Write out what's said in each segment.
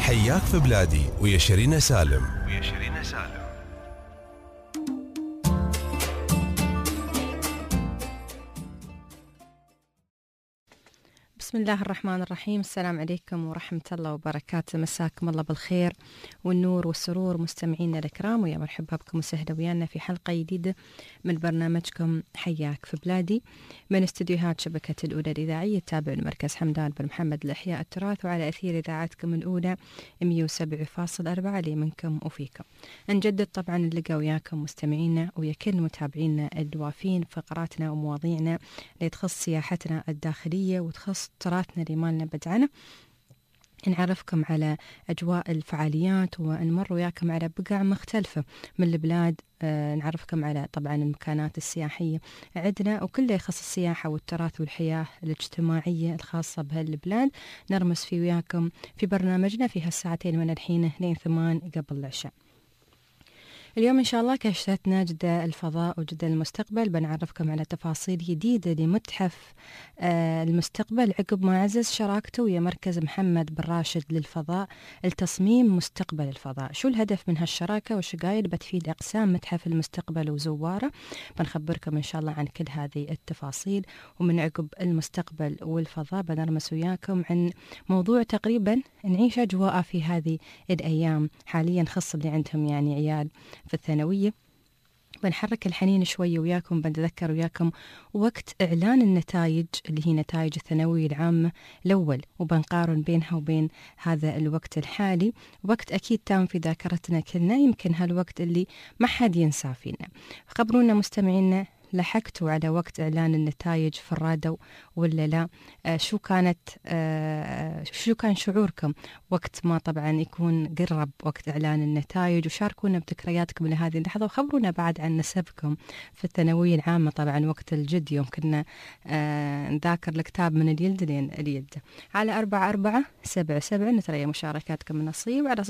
حياك في بلادي ويا شيرين سالم. بسم الله الرحمن الرحيم. السلام عليكم ورحمة الله وبركاته. مساكم الله بالخير والنور والسرور مستمعينا الكرام، ويا مرحبا بكم وسهلا ويانا في حلقة جديدة من برنامجكم حياك في بلادي من استديوهات شبكة الأولى الإذاعية التابع لمركز حمدان بن محمد لإحياء التراث، وعلى أثير إذاعتكم الأولى 107.4 لي منكم وفيكم. نجدد طبعا اللقاء وياكم مستمعينا ويا كل متابعينا الوافين فقراتنا ومواضيعنا اللي تخص سياحتنا الداخلية وتخص تراثنا اللي مالنا بدعنا. نعرفكم على أجواء الفعاليات ونمر وياكم على بقع مختلفة من البلاد. نعرفكم على طبعا المكانات السياحية عندنا وكل يخص السياحة والتراث والحياة الاجتماعية الخاصة بهالبلاد. نرمس في وياكم في برنامجنا في هالساعتين من الحين لين 8 قبل العشاء. اليوم إن شاء الله كشفتنا جدة الفضاء وجدة المستقبل، بنعرفكم على تفاصيل جديدة لمتحف المستقبل عقب ما عزز شراكته ويا مركز محمد بن راشد للفضاء لتصميم مستقبل الفضاء. شو الهدف من هالشراكة وش قايل بتفيد أقسام متحف المستقبل وزواره؟ بنخبركم إن شاء الله عن كل هذه التفاصيل. ومن عقب المستقبل والفضاء بنرمس وياكم عن موضوع تقريبا نعيش أجواء في هذه الأيام حاليا، خص اللي عندهم يعني عيال في الثانوية. بنحرك الحنين شوي وياكم، بنتذكر وياكم وقت إعلان النتائج اللي هي نتائج الثانوية العامة الأول، وبنقارن بينها وبين هذا الوقت الحالي، وقت أكيد تام في ذاكرتنا كلنا، يمكن هالوقت اللي ما حد ينسى فينا. خبرونا مستمعينا، لحقتوا على وقت إعلان النتائج في الراديو ولا لا؟ شو كان شعوركم وقت ما طبعا يكون قرب وقت إعلان النتائج؟ وشاركونا بذكرياتكم لهذه اللحظة، وخبرونا بعد عن نسبكم في الثانوية العامة. طبعا وقت الجد يوم كنا نذاكر الكتاب من اليلد لين اليد. على 4477 نتريا مشاركاتكم من النصيب، على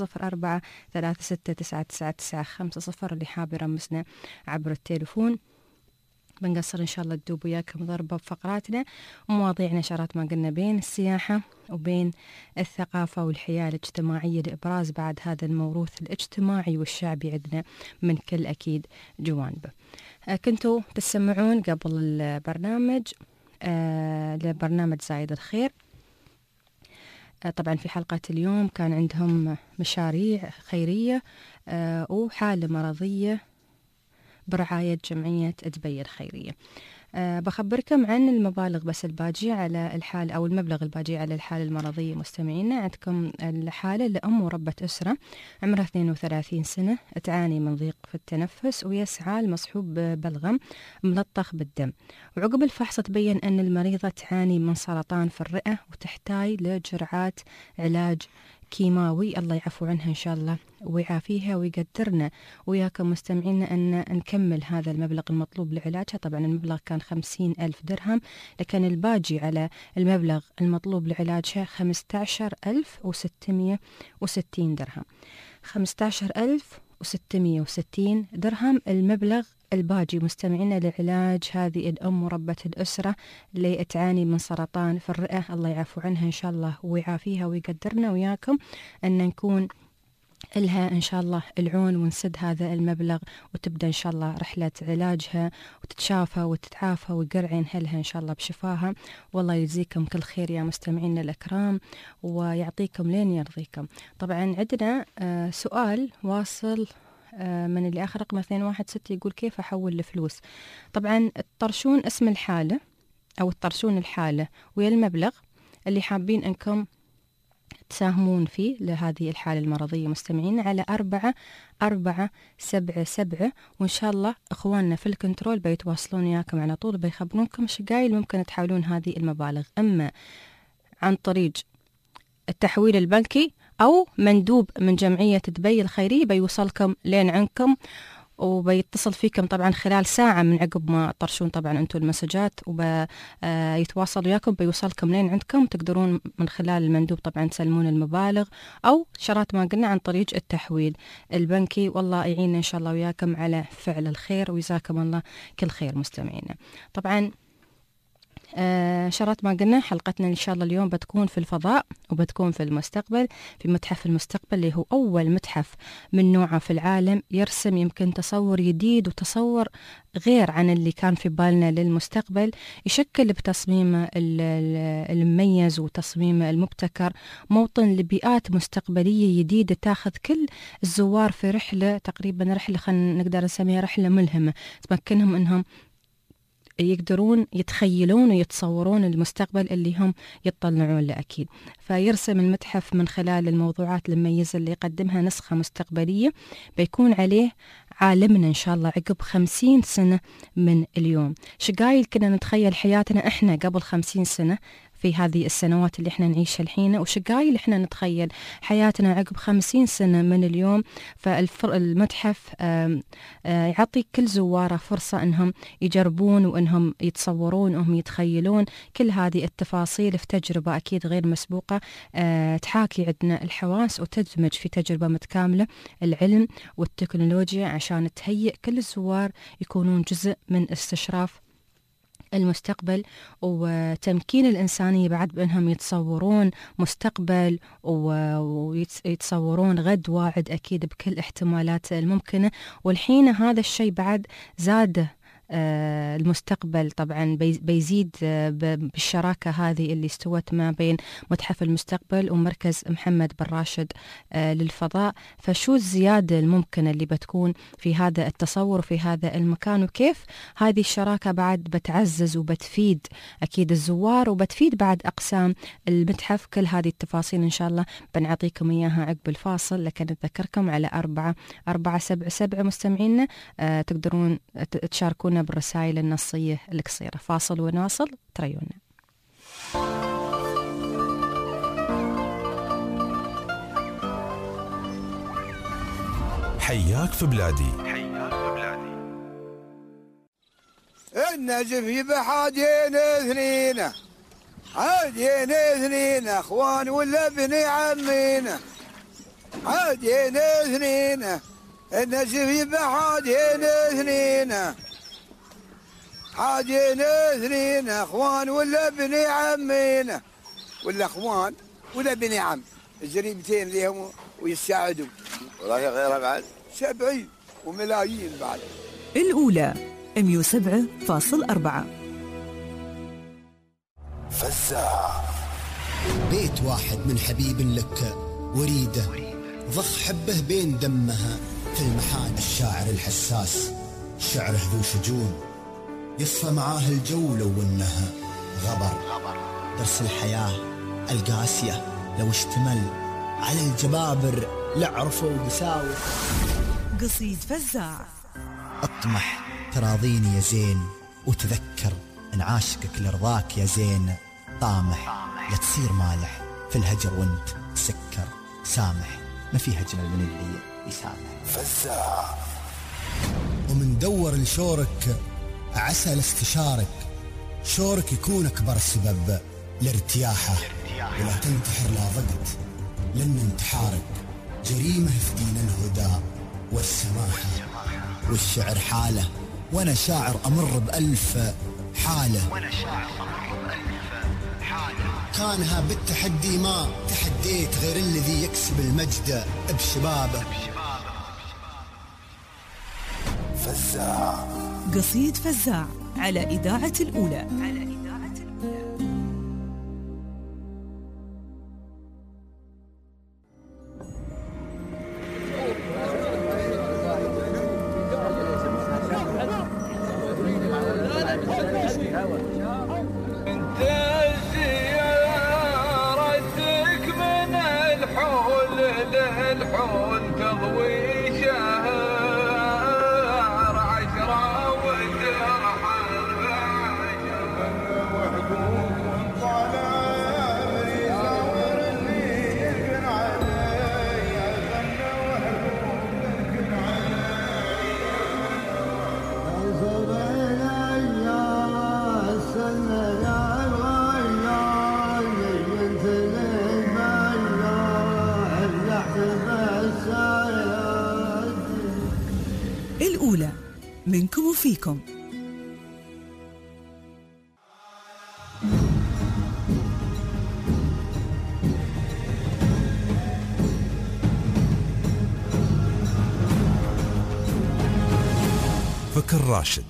0436999950 اللي حاب يرمسنا عبر التليفون. بنقصر إن شاء الله تدوب وياكم ضربة بفقراتنا ومواضيعنا شرات ما قلنا بين السياحة وبين الثقافة والحياة الاجتماعية لإبراز بعد هذا الموروث الاجتماعي والشعبي عندنا من كل أكيد جوانبه. كنتوا تسمعون قبل البرنامج لبرنامج زايد الخير. طبعا في حلقة اليوم كان عندهم مشاريع خيرية وحالة مرضية برعاية جمعية دبي الخيرية. بخبركم عن المبالغ بس الباجية على الحالة أو المبلغ الباجي على الحالة المرضية. مستمعينا عندكم الحالة لأم وربة أسرة عمرها 32 سنة تعاني من ضيق في التنفس ويسعى المصحوب ببلغم ملطخ بالدم، وعقب الفحص تبين أن المريضة تعاني من سرطان في الرئة وتحتاج لجرعات علاج كيماوي. الله يعفو عنها إن شاء الله ويعافيها ويقدرنا وياكم مستمعينا أن نكمل هذا المبلغ المطلوب لعلاجها. طبعا المبلغ كان 50,000 درهم، لكن الباجي على المبلغ المطلوب لعلاجها 15,660 درهم. 15,660 درهم المبلغ الباجي مستمعينا لعلاج هذه الأم وربة الأسرة اللي تعاني من سرطان في الرئة. الله يعفو عنها إن شاء الله ويعافيها ويقدرنا وياكم أن نكون لها إن شاء الله العون ونسد هذا المبلغ، وتبدأ إن شاء الله رحلة علاجها وتتشافى وتتعافى ويقرعن أهلها إن شاء الله بشفاها. والله يجزيكم كل خير يا مستمعينا الأكرام ويعطيكم لين يرضيكم. طبعا عندنا سؤال واصل من اللي آخر رقم 216 يقول كيف أحول الفلوس. طبعا تطرشون اسم الحالة أو تطرشون الحالة ويا المبلغ اللي حابين أنكم تساهمون فيه لهذه الحالة المرضية مستمعين على 4477، وإن شاء الله إخواننا في الكنترول بيتواصلون وياكم على طول بيخبرونكم شقايل ممكن تحولون هذه المبالغ، أما عن طريق التحويل البنكي أو مندوب من جمعية دبي الخيرية بيوصلكم لين عندكم وبيتصل فيكم طبعا خلال ساعة من عقب ما تطرشون طبعا أنتم المسجات وبيتواصل وياكم بيوصلكم لين عندكم. تقدرون من خلال المندوب طبعا تسلمون المبالغ أو شرات ما قلنا عن طريق التحويل البنكي. والله يعيننا إن شاء الله وياكم على فعل الخير ويجزاكم الله كل خير مستمعينا. طبعا شرط ما قلنا حلقتنا إن شاء الله اليوم بتكون في الفضاء وبتكون في المستقبل، في متحف المستقبل اللي هو أول متحف من نوعه في العالم، يرسم يمكن تصور جديد وتصور غير عن اللي كان في بالنا للمستقبل، يشكل بتصميمه المميز وتصميمه المبتكر موطن لبيئات مستقبلية جديدة تاخذ كل الزوار في رحلة، تقريبا رحلة خلينا نقدر نسميها رحلة ملهمة تمكنهم أنهم يقدرون يتخيلون ويتصورون المستقبل اللي هم يطلعون له أكيد. فيرسم المتحف من خلال الموضوعات المميزة اللي يقدمها نسخة مستقبلية بيكون عليه عالمنا إن شاء الله عقب 50 سنة من اليوم. شقايل كنا نتخيل حياتنا إحنا قبل 50 سنة في هذه السنوات اللي احنا نعيشها الحين، وشقايل احنا نتخيل حياتنا عقب 50 سنة من اليوم. فالمتحف يعطي كل زواره فرصة انهم يجربون وانهم يتصورون وهم يتخيلون كل هذه التفاصيل في تجربة اكيد غير مسبوقة، تحاكي عندنا الحواس وتدمج في تجربة متكاملة العلم والتكنولوجيا عشان تهيئ كل الزوار يكونون جزء من استشراف المستقبل وتمكين الإنسانية بعد بأنهم يتصورون مستقبل ويتصورون غد واعد أكيد بكل احتمالات الممكنة. والحين هذا الشيء بعد زاد المستقبل طبعا بيزيد بالشراكة هذه اللي استوت ما بين متحف المستقبل ومركز محمد بن راشد للفضاء. فشو الزيادة الممكنة اللي بتكون في هذا التصور وفي هذا المكان، وكيف هذه الشراكة بعد بتعزز وبتفيد أكيد الزوار وبتفيد بعد أقسام المتحف. كل هذه التفاصيل إن شاء الله بنعطيكم إياها عقب الفاصل، لكن أذكركم على 477 مستمعينا تقدرون تشاركونا بالرسائل النصية القصيرة. فاصل ونواصل، تريونا. حياك في بلادي. النجف يبحادين اثنين، عادين اثنين اخوان ولا ابن عمينا، عادين اثنين النجف يبحادين اثنين، عادين اثنين اخوان ولا ابن عمينا، ولا اخوان ولا ابن عم، الجريمتين لهم ويساعدوا. والله غيرها بعد 70 وملايين بعد. الأولى 107.4. فزاع. بيت واحد من حبيب لك وريده، ضخ حبه بين دمها في المحان. الشاعر الحساس شعره ذو شجون، يصفى معاه الجو لو انها غبر. درس الحياة القاسية لو اشتمل على الجبابر لعرفوا قساوة. قصيد فزاع. اطمح تراضيني يا زين، وتذكر ان عاشقك لرضاك يا زين. طامح لا تصير مالح في الهجر وانت سكر. سامح ما فيها اجمل من اللي يسامح. فزاع. ومن دور لشورك عسى لاستشارك، شورك يكون اكبر سبب لارتياحه. ولا تنتحر لا ضقت لان انتحارك جريمه في دين الهدى والسماحه. والشعر حاله وانا شاعر امر بألف حاله، كانها بالتحدي ما تحديت غير الذي يكسب المجد بشبابه. فزاع. قصيد فزاع على إذاعة الأولى. الأولى منكم وفيكم. فكر راشد.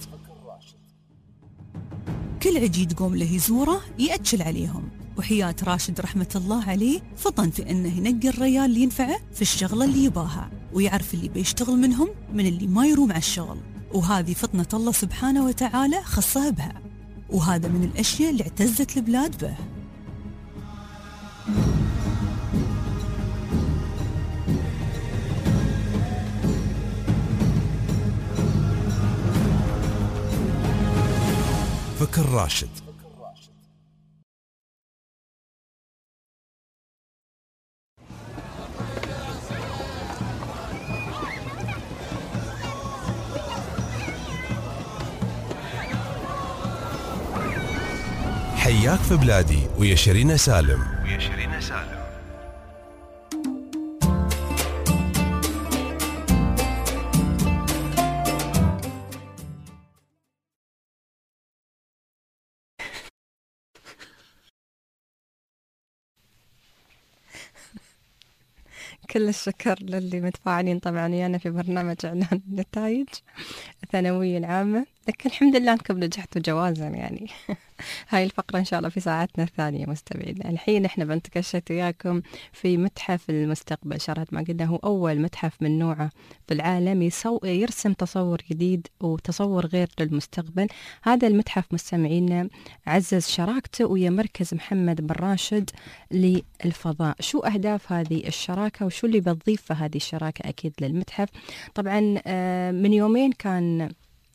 كل عجيد قوم له يزوره يأكل عليهم، وحياة راشد رحمة الله عليه فطن في أنه ينقي الريال اللي ينفعه في الشغلة اللي يباها، ويعرف اللي بيشتغل منهم من اللي ما يروم على الشغل، وهذه فطنة الله سبحانه وتعالى خصها بها، وهذا من الأشياء اللي اعتزت البلاد به. فكر راشد. حياك في بلادي ويا شيرين سالم. كل الشكر للي متفاعلين طبعا ويانا في برنامج إعلان النتائج الثانوية العامة، لكن الحمد لله أنكم نجحتوا جوازا يعني. هاي الفقرة إن شاء الله في ساعتنا الثانية مستمعينا. الحين إحنا بنتكشف وياكم في متحف المستقبل. شرحت ما قلنا هو أول متحف من نوعه في العالم يرسم تصور جديد وتصور غير للمستقبل. هذا المتحف مستمعينا عزز شراكته ويا مركز محمد بن راشد للفضاء. شو أهداف هذه الشراكة وشو اللي بتضيف هذه الشراكة أكيد للمتحف؟ طبعا من يومين كان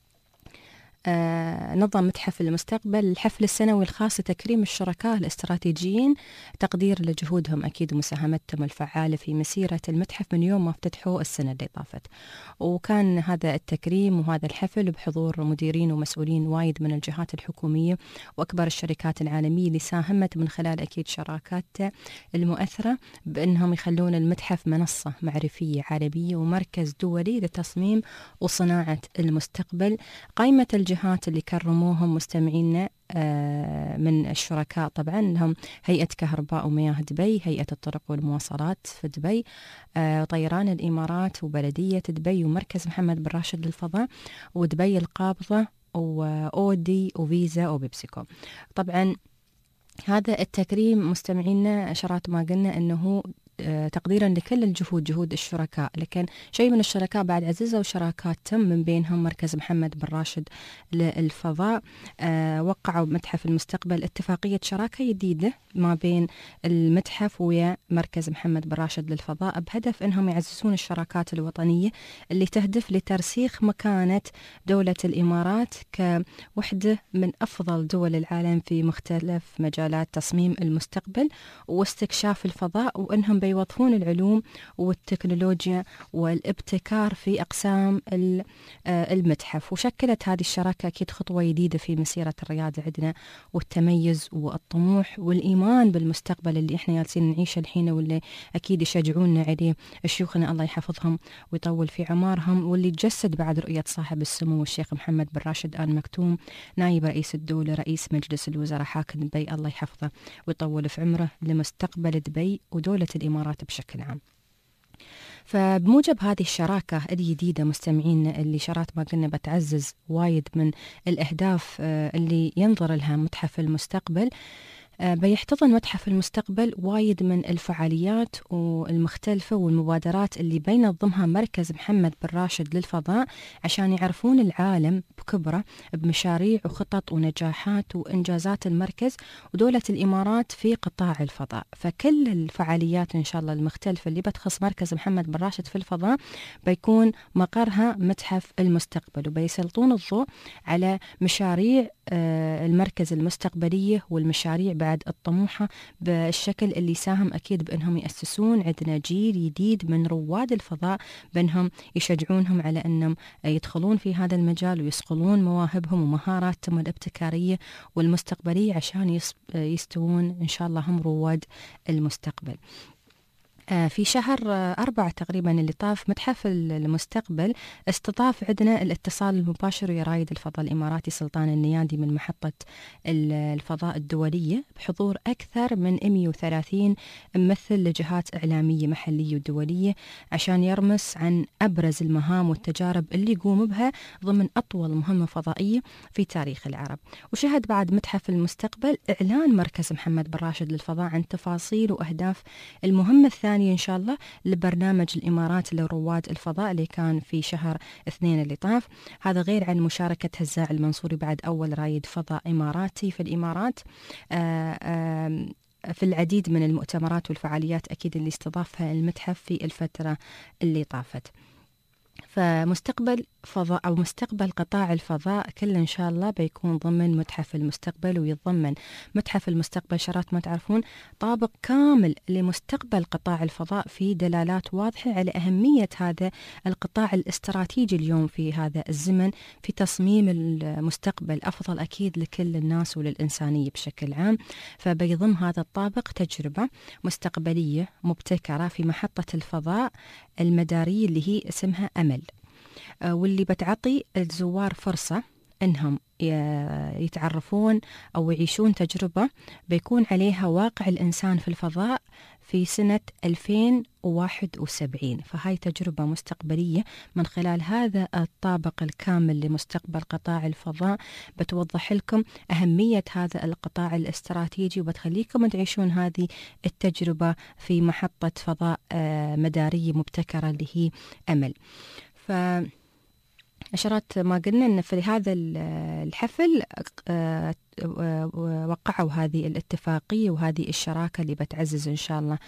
نظم متحف المستقبل الحفل السنوي الخاص لتكريم الشركاء الاستراتيجيين، تقدير لجهودهم أكيد ومساهمتهم الفعالة في مسيرة المتحف من يوم ما افتتحوه السنة اللي طافت. وكان هذا التكريم وهذا الحفل بحضور مديرين ومسؤولين وايد من الجهات الحكومية وأكبر الشركات العالمية اللي ساهمت من خلال أكيد شراكات المؤثرة بأنهم يخلون المتحف منصة معرفية عالمية ومركز دولي لتصميم وصناعة المستقبل. قائمة الجهات اللي كرموهم مستمعينا من الشركاء طبعا لهم هيئة كهرباء ومياه دبي، هيئة الطرق والمواصلات في دبي، طيران الإمارات وبلدية دبي ومركز محمد بن راشد للفضاء ودبي القابضة وأودي وفيزا وبيبسيكو. طبعا هذا التكريم مستمعينا شرات ما قلنا أنه تقديرا لكل الجهود، جهود الشركاء، لكن شيء من الشركاء بعد عززوا شراكاتهم من بينهم مركز محمد بن راشد للفضاء. وقعوا بمتحف المستقبل اتفاقية شراكة جديدة ما بين المتحف ويا مركز محمد بن راشد للفضاء بهدف أنهم يعززون الشراكات الوطنية اللي تهدف لترسيخ مكانة دولة الإمارات كوحدة من أفضل دول العالم في مختلف مجالات تصميم المستقبل واستكشاف الفضاء، وأنهم بيوظفون العلوم والتكنولوجيا والابتكار في أقسام المتحف. وشكلت هذه الشراكة أكيد خطوة جديدة في مسيرة الريادة عندنا والتميز والطموح والإيمان بالمستقبل اللي إحنا جالسين نعيشه الحين واللي أكيد يشجعونا عليه شيوخنا الله يحفظهم ويطول في عمارهم، واللي تجسد بعد رؤية صاحب السمو الشيخ محمد بن راشد آل مكتوم نائب رئيس الدولة رئيس مجلس الوزراء حاكم دبي الله يحفظه ويطول في عمره لمستقبل دبي ودولة الإمارات بشكل عام. فبموجب هذه الشراكة الجديدة مستمعين اللي شرات ما قلنا بتعزز وايد من الأهداف اللي ينظر لها متحف المستقبل، بيحتضن متحف المستقبل وايد من الفعاليات والمختلفة والمبادرات اللي بينظمها مركز محمد بن راشد للفضاء عشان يعرفون العالم بكبره بمشاريع وخطط ونجاحات وإنجازات المركز ودولة الإمارات في قطاع الفضاء. فكل الفعاليات إن شاء الله المختلفة اللي بتخص مركز محمد بن راشد في الفضاء بيكون مقرها متحف المستقبل، وبيسلطون الضوء على مشاريع المركز المستقبلية والمشاريع بعد الطموحة بالشكل اللي يساهم أكيد بأنهم يأسسون عندنا جيل جديد من رواد الفضاء، بأنهم يشجعونهم على أنهم يدخلون في هذا المجال ويصقلون مواهبهم ومهاراتهم الابتكارية والمستقبلية عشان يستوون إن شاء الله هم رواد المستقبل. في شهر 4 تقريبا اللي طاف متحف المستقبل استضاف عندنا الاتصال المباشر ويا رائد الفضاء الإماراتي سلطان النيادي من محطة الفضاء الدولية بحضور أكثر من 130 ممثل لجهات إعلامية محلية ودولية عشان يرمس عن أبرز المهام والتجارب اللي يقوم بها ضمن أطول مهمة فضائية في تاريخ العرب. وشهد بعد متحف المستقبل إعلان مركز محمد بن راشد للفضاء عن تفاصيل وأهداف المهمة الثانية إن شاء الله لبرنامج الإمارات لرواد الفضاء اللي كان في شهر 2 اللي طاف. هذا غير عن مشاركة هزاع المنصوري بعد أول رائد فضاء إماراتي في الإمارات في العديد من المؤتمرات والفعاليات أكيد اللي استضافها المتحف في الفترة اللي طافت. فمستقبل فضاء أو مستقبل قطاع الفضاء كله إن شاء الله بيكون ضمن متحف المستقبل، ويتضمن متحف المستقبل شرات ما تعرفون طابق كامل لمستقبل قطاع الفضاء في دلالات واضحة على أهمية هذا القطاع الاستراتيجي اليوم في هذا الزمن في تصميم المستقبل أفضل أكيد لكل الناس وللإنسانية بشكل عام. فبيضم هذا الطابق تجربة مستقبلية مبتكرة في محطة الفضاء المدارية اللي هي اسمها أمل، واللي بتعطي الزوار فرصة أنهم يتعرفون أو يعيشون تجربة بيكون عليها واقع الإنسان في الفضاء في سنة 2071. فهاي تجربة مستقبلية من خلال هذا الطابق الكامل لمستقبل قطاع الفضاء بتوضح لكم أهمية هذا القطاع الاستراتيجي وبتخليكم تعيشون هذه التجربة في محطة فضاء مدارية مبتكرة اللي هي أمل. أشرت ما قلنا أن في هذا الحفل وقعوا هذه الاتفاقية وهذه الشراكة اللي بتعزز إن شاء الله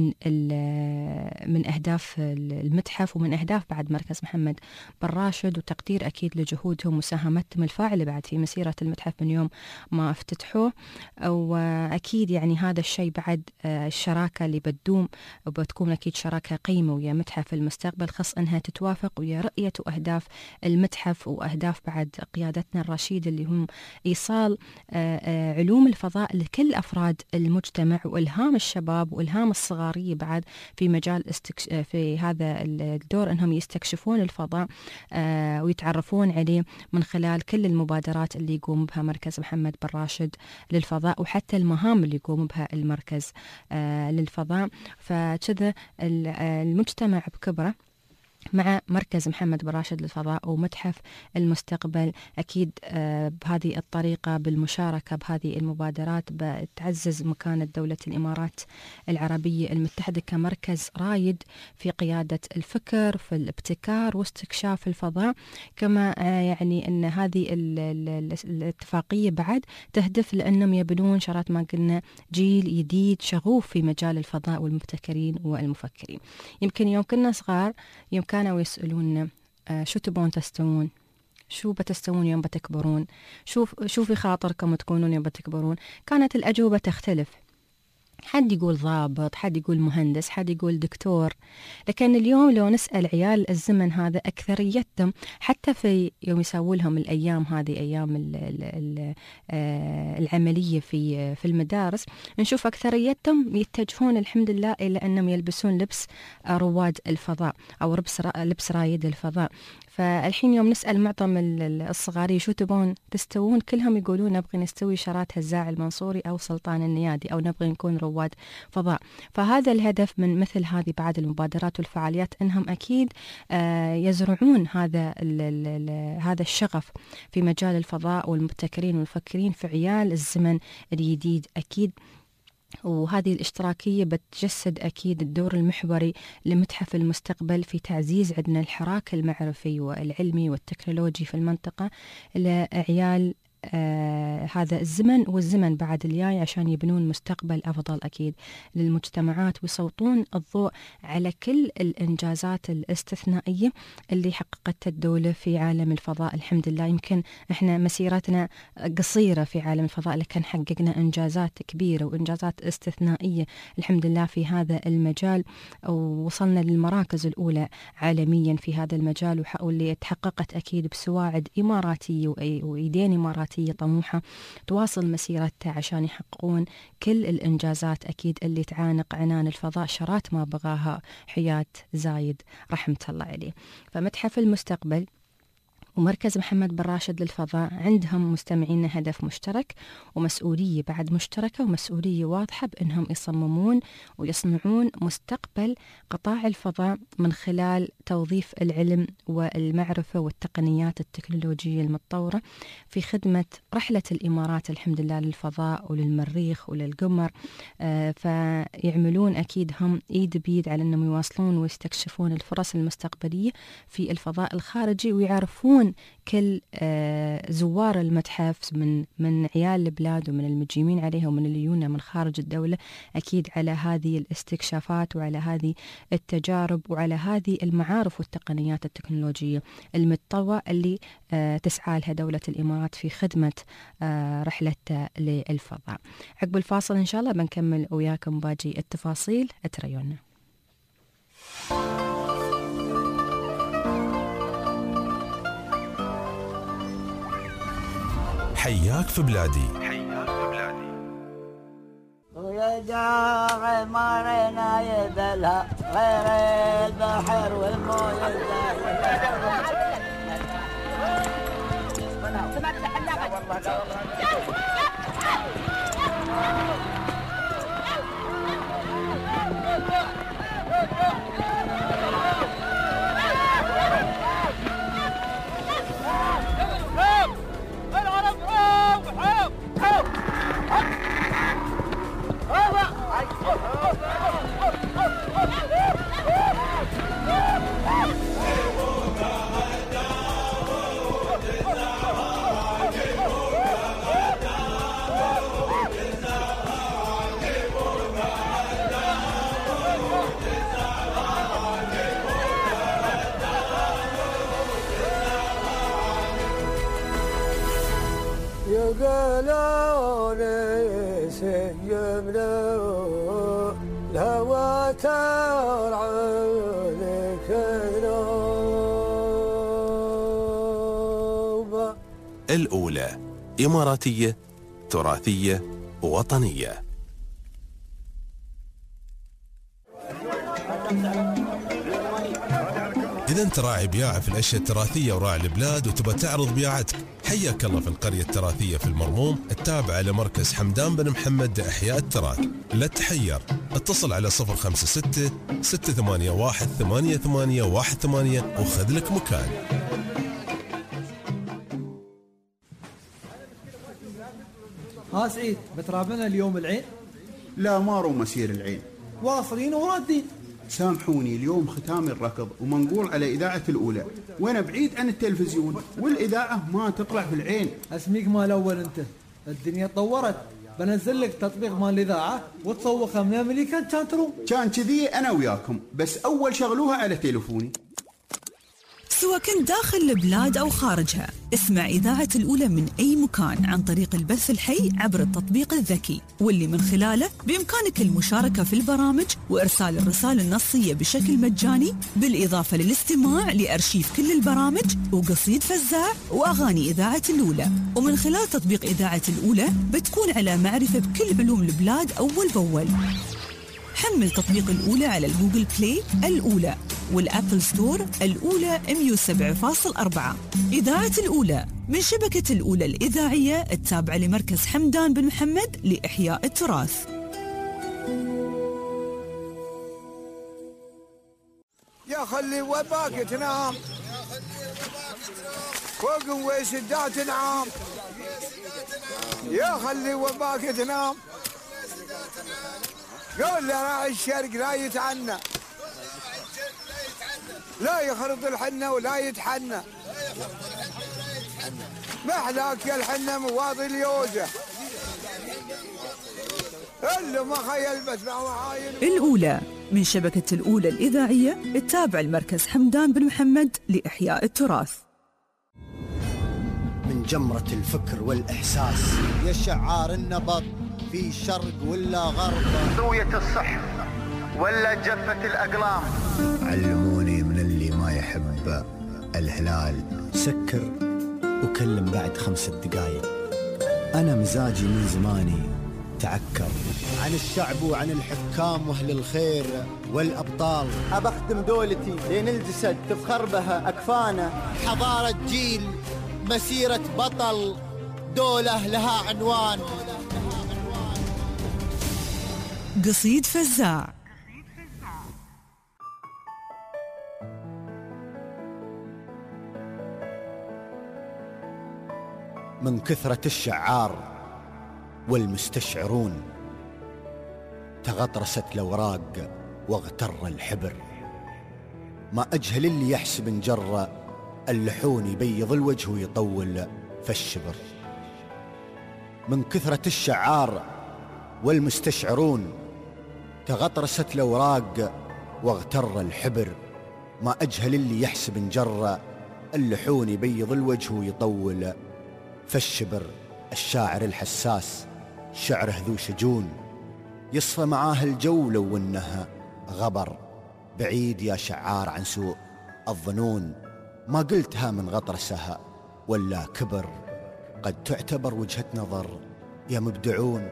من أهداف المتحف ومن أهداف بعد مركز محمد بن راشد، وتقدير أكيد لجهودهم ومساهمتهم الفاعلة بعد في مسيرة المتحف من يوم ما افتتحوه. وأكيد يعني هذا الشيء بعد الشراكة اللي بتدوم وبتكون أكيد شراكة قيمة ويا متحف المستقبل، خاص أنها تتوافق ويا رؤية وأهداف المتحف وأهداف بعد قيادتنا الرشيدة اللي هم إيصال علوم الفضاء لكل أفراد المجتمع وإلهام الشباب وإلهام الصغارية بعد في مجال في هذا الدور أنهم يستكشفون الفضاء ويتعرفون عليه من خلال كل المبادرات اللي يقوم بها مركز محمد بن راشد للفضاء وحتى المهام اللي يقوم بها المركز للفضاء. فكذا المجتمع بكبره مع مركز محمد بن راشد للفضاء ومتحف المستقبل أكيد بهذه الطريقة بالمشاركة بهذه المبادرات بتعزز مكانة دولة الإمارات العربية المتحدة كمركز رايد في قيادة الفكر في الابتكار واستكشاف الفضاء. كما يعني أن هذه الاتفاقية بعد تهدف لأنهم يبنون شرات ما قلنا جيل جديد شغوف في مجال الفضاء والمبتكرين والمفكرين. يمكن يوم كنا صغار يوم كانوا يسألون شو تبون تستوون، شو بتستوون يوم بتكبرون، شو في خاطركم تكونون يوم بتكبرون، كانت الأجوبة تختلف. حد يقول ضابط، حد يقول مهندس، حد يقول دكتور. لكن اليوم لو نسأل عيال الزمن هذا أكثريتهم حتى في يوم يسووا لهم الأيام هذه أيام العملية في المدارس نشوف أكثريتهم يتجهون الحمد لله إلى أنهم يلبسون لبس رواد الفضاء أو لبس رايد الفضاء. فالحين يوم نسأل معظم الصغاري شو تبون تستوون كلهم يقولون نبغي نستوي شرات هزاع المنصوري أو سلطان النيادي أو نبغي نكون رواد فضاء. فهذا الهدف من مثل هذه بعد المبادرات والفعاليات أنهم أكيد يزرعون هذا الشغف في مجال الفضاء والمبتكرين والمفكرين في عيال الزمن الجديد أكيد. وهذه الاشتراكية بتجسد أكيد الدور المحوري لمتحف المستقبل في تعزيز عندنا الحراك المعرفي والعلمي والتكنولوجي في المنطقة لعيال هذا الزمن والزمن بعد الجاي عشان يبنون مستقبل أفضل أكيد للمجتمعات ويسلطون الضوء على كل الإنجازات الاستثنائية اللي حققتها الدولة في عالم الفضاء. الحمد لله يمكن إحنا مسيرتنا قصيرة في عالم الفضاء لكن حققنا إنجازات كبيرة وإنجازات استثنائية الحمد لله في هذا المجال ووصلنا للمراكز الأولى عالميا في هذا المجال واللي تحققت أكيد بسواعد إماراتية وإيدين إماراتية ذاتية طموحة تواصل مسيرتها عشان يحققون كل الإنجازات أكيد اللي تعانق عنان الفضاء شرات ما بغاها حياة زايد رحمة الله عليه. فمتحف المستقبل ومركز محمد بن راشد للفضاء عندهم مستمعين هدف مشترك ومسؤولية بعد مشتركة ومسؤولية واضحة بأنهم يصممون ويصنعون مستقبل قطاع الفضاء من خلال توظيف العلم والمعرفة والتقنيات التكنولوجية المتطورة في خدمة رحلة الإمارات الحمد لله للفضاء وللمريخ وللقمر. فيعملون أكيد هم إيد بيد على أنهم يواصلون ويستكشفون الفرص المستقبلية في الفضاء الخارجي ويعرفون كل زوار المتحف من عيال البلاد ومن المجيمين عليها ومن اللي يجونا من خارج الدولة أكيد على هذه الاستكشافات وعلى هذه التجارب وعلى هذه المعارف والتقنيات التكنولوجية المتطورة اللي تسعى لها دولة الإمارات في خدمة رحلتها للفضاء. عقب الفاصل إن شاء الله بنكمل وياكم باقي التفاصيل. أتريونا. حياك في بلادي. ويا جاع مارنا يبلها غير البحر والمويه يقولون سيمنا الهوى ترعى لك ذنوب. الأولى إماراتية تراثية وطنية. إذا أنت راعي بياعة في الأشياء التراثية وراعي البلاد وتبى تعرض بياعتك، حياك الله في القرية التراثية في المرموم التابعة لمركز حمدان بن محمد لإحياء التراث. لا تحير، اتصل على 056 681 8818 وخذ لك مكان. ها سعيد، بترابنا اليوم العين؟ لا، ما رو مسير العين، واصلين ورادين. سامحوني، اليوم ختام الركض ومنقول على إذاعة الأولى، وأنا بعيد عن التلفزيون والإذاعة ما تطلع في العين. اسميك مال الأول أنت، الدنيا تطورت، بنزل لك تطبيق مال الإذاعة وتصوخها من أمريكا كان تروم. كان كذي أنا وياكم، بس أول شغلوها على تليفوني. سواء كنت داخل البلاد أو خارجها، اسمع إذاعة الأولى من أي مكان عن طريق البث الحي عبر التطبيق الذكي، واللي من خلاله بإمكانك المشاركة في البرامج وإرسال الرسائل النصية بشكل مجاني، بالإضافة للاستماع لأرشيف كل البرامج وقصيد فزاع وأغاني إذاعة الأولى. ومن خلال تطبيق إذاعة الأولى بتكون على معرفة بكل علوم البلاد أول بأول. حمل تطبيق الأولى على الجوجل بلاي الأولى والأبل ستور الأولى 107.4. إذاعة الأولى من شبكة الأولى الإذاعية التابعة لمركز حمدان بن محمد لإحياء التراث. يا خلي وباك تنام فوق وسدات نعام، يا خلي وباك تنام، قول لراعي الشرق لا يتعنى، لا يخرط الحنة ولا يتحنى، محلاك يا الحنة مواضي اليوزة اللي ما خيل بس معاين. الأولى من شبكة الأولى الإذاعية التابعة لمركز حمدان بن محمد لإحياء التراث. من جمرة الفكر والإحساس يا شعار النبض في شرق ولا غرب، سوية الصح ولا جفة الأقلام، علموني من اللي ما يحب الهلال، سكر وكلم بعد 5 دقايق. أنا مزاجي من زماني تعكر عن الشعب وعن الحكام واهل الخير والابطال. أبخدم دولتي لين الجسد تفخر بها أكفانه. حضارة جيل، مسيرة بطل، دولة لها عنوان. قصيد فزاع. من كثرة الشعار والمستشعرون تغطرست الأوراق واغتر الحبر. ما أجهل اللي يحسب انجر اللحون يبيض الوجه ويطول فالشبر. من كثرة الشعار والمستشعرون تغطرست الأوراق واغتر الحبر. ما أجهل اللي يحسب انجر اللحون يبيض الوجه ويطول فالشبر. الشاعر الحساس شعره ذو شجون يصفى معاه الجو لو انها غبر. بعيد يا شعار عن سوء الظنون، ما قلتها من غطرسها ولا كبر. قد تعتبر وجهة نظر يا مبدعون،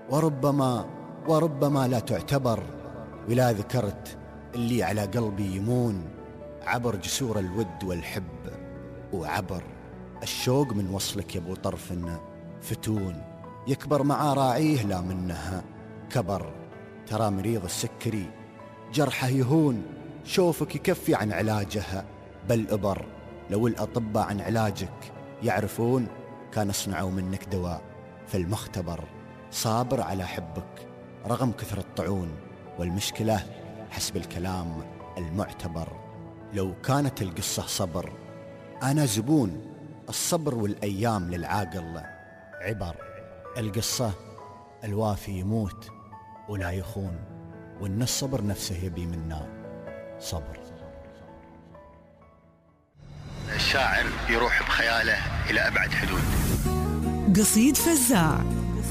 وربما لا تعتبر. ولا ذكرت اللي على قلبي يمون عبر جسور الود والحب وعبر الشوق من وصلك يا ابو طرف فتون. يكبر مع راعيه لا منها كبر. ترى مريض السكري جرحه يهون، شوفك يكفي عن علاجها بل أبر. لو الأطباء عن علاجك يعرفون كان صنعوا منك دواء في المختبر. صابر على حبك رغم كثر الطعون، والمشكلة حسب الكلام المعتبر. لو كانت القصة صبر أنا زبون، الصبر والأيام للعاقل عبر. القصة الوافي يموت ولا يخون، وإن الصبر نفسه يبي منا صبر. الشاعر يروح بخياله إلى أبعد حدود. قصيد فزاع.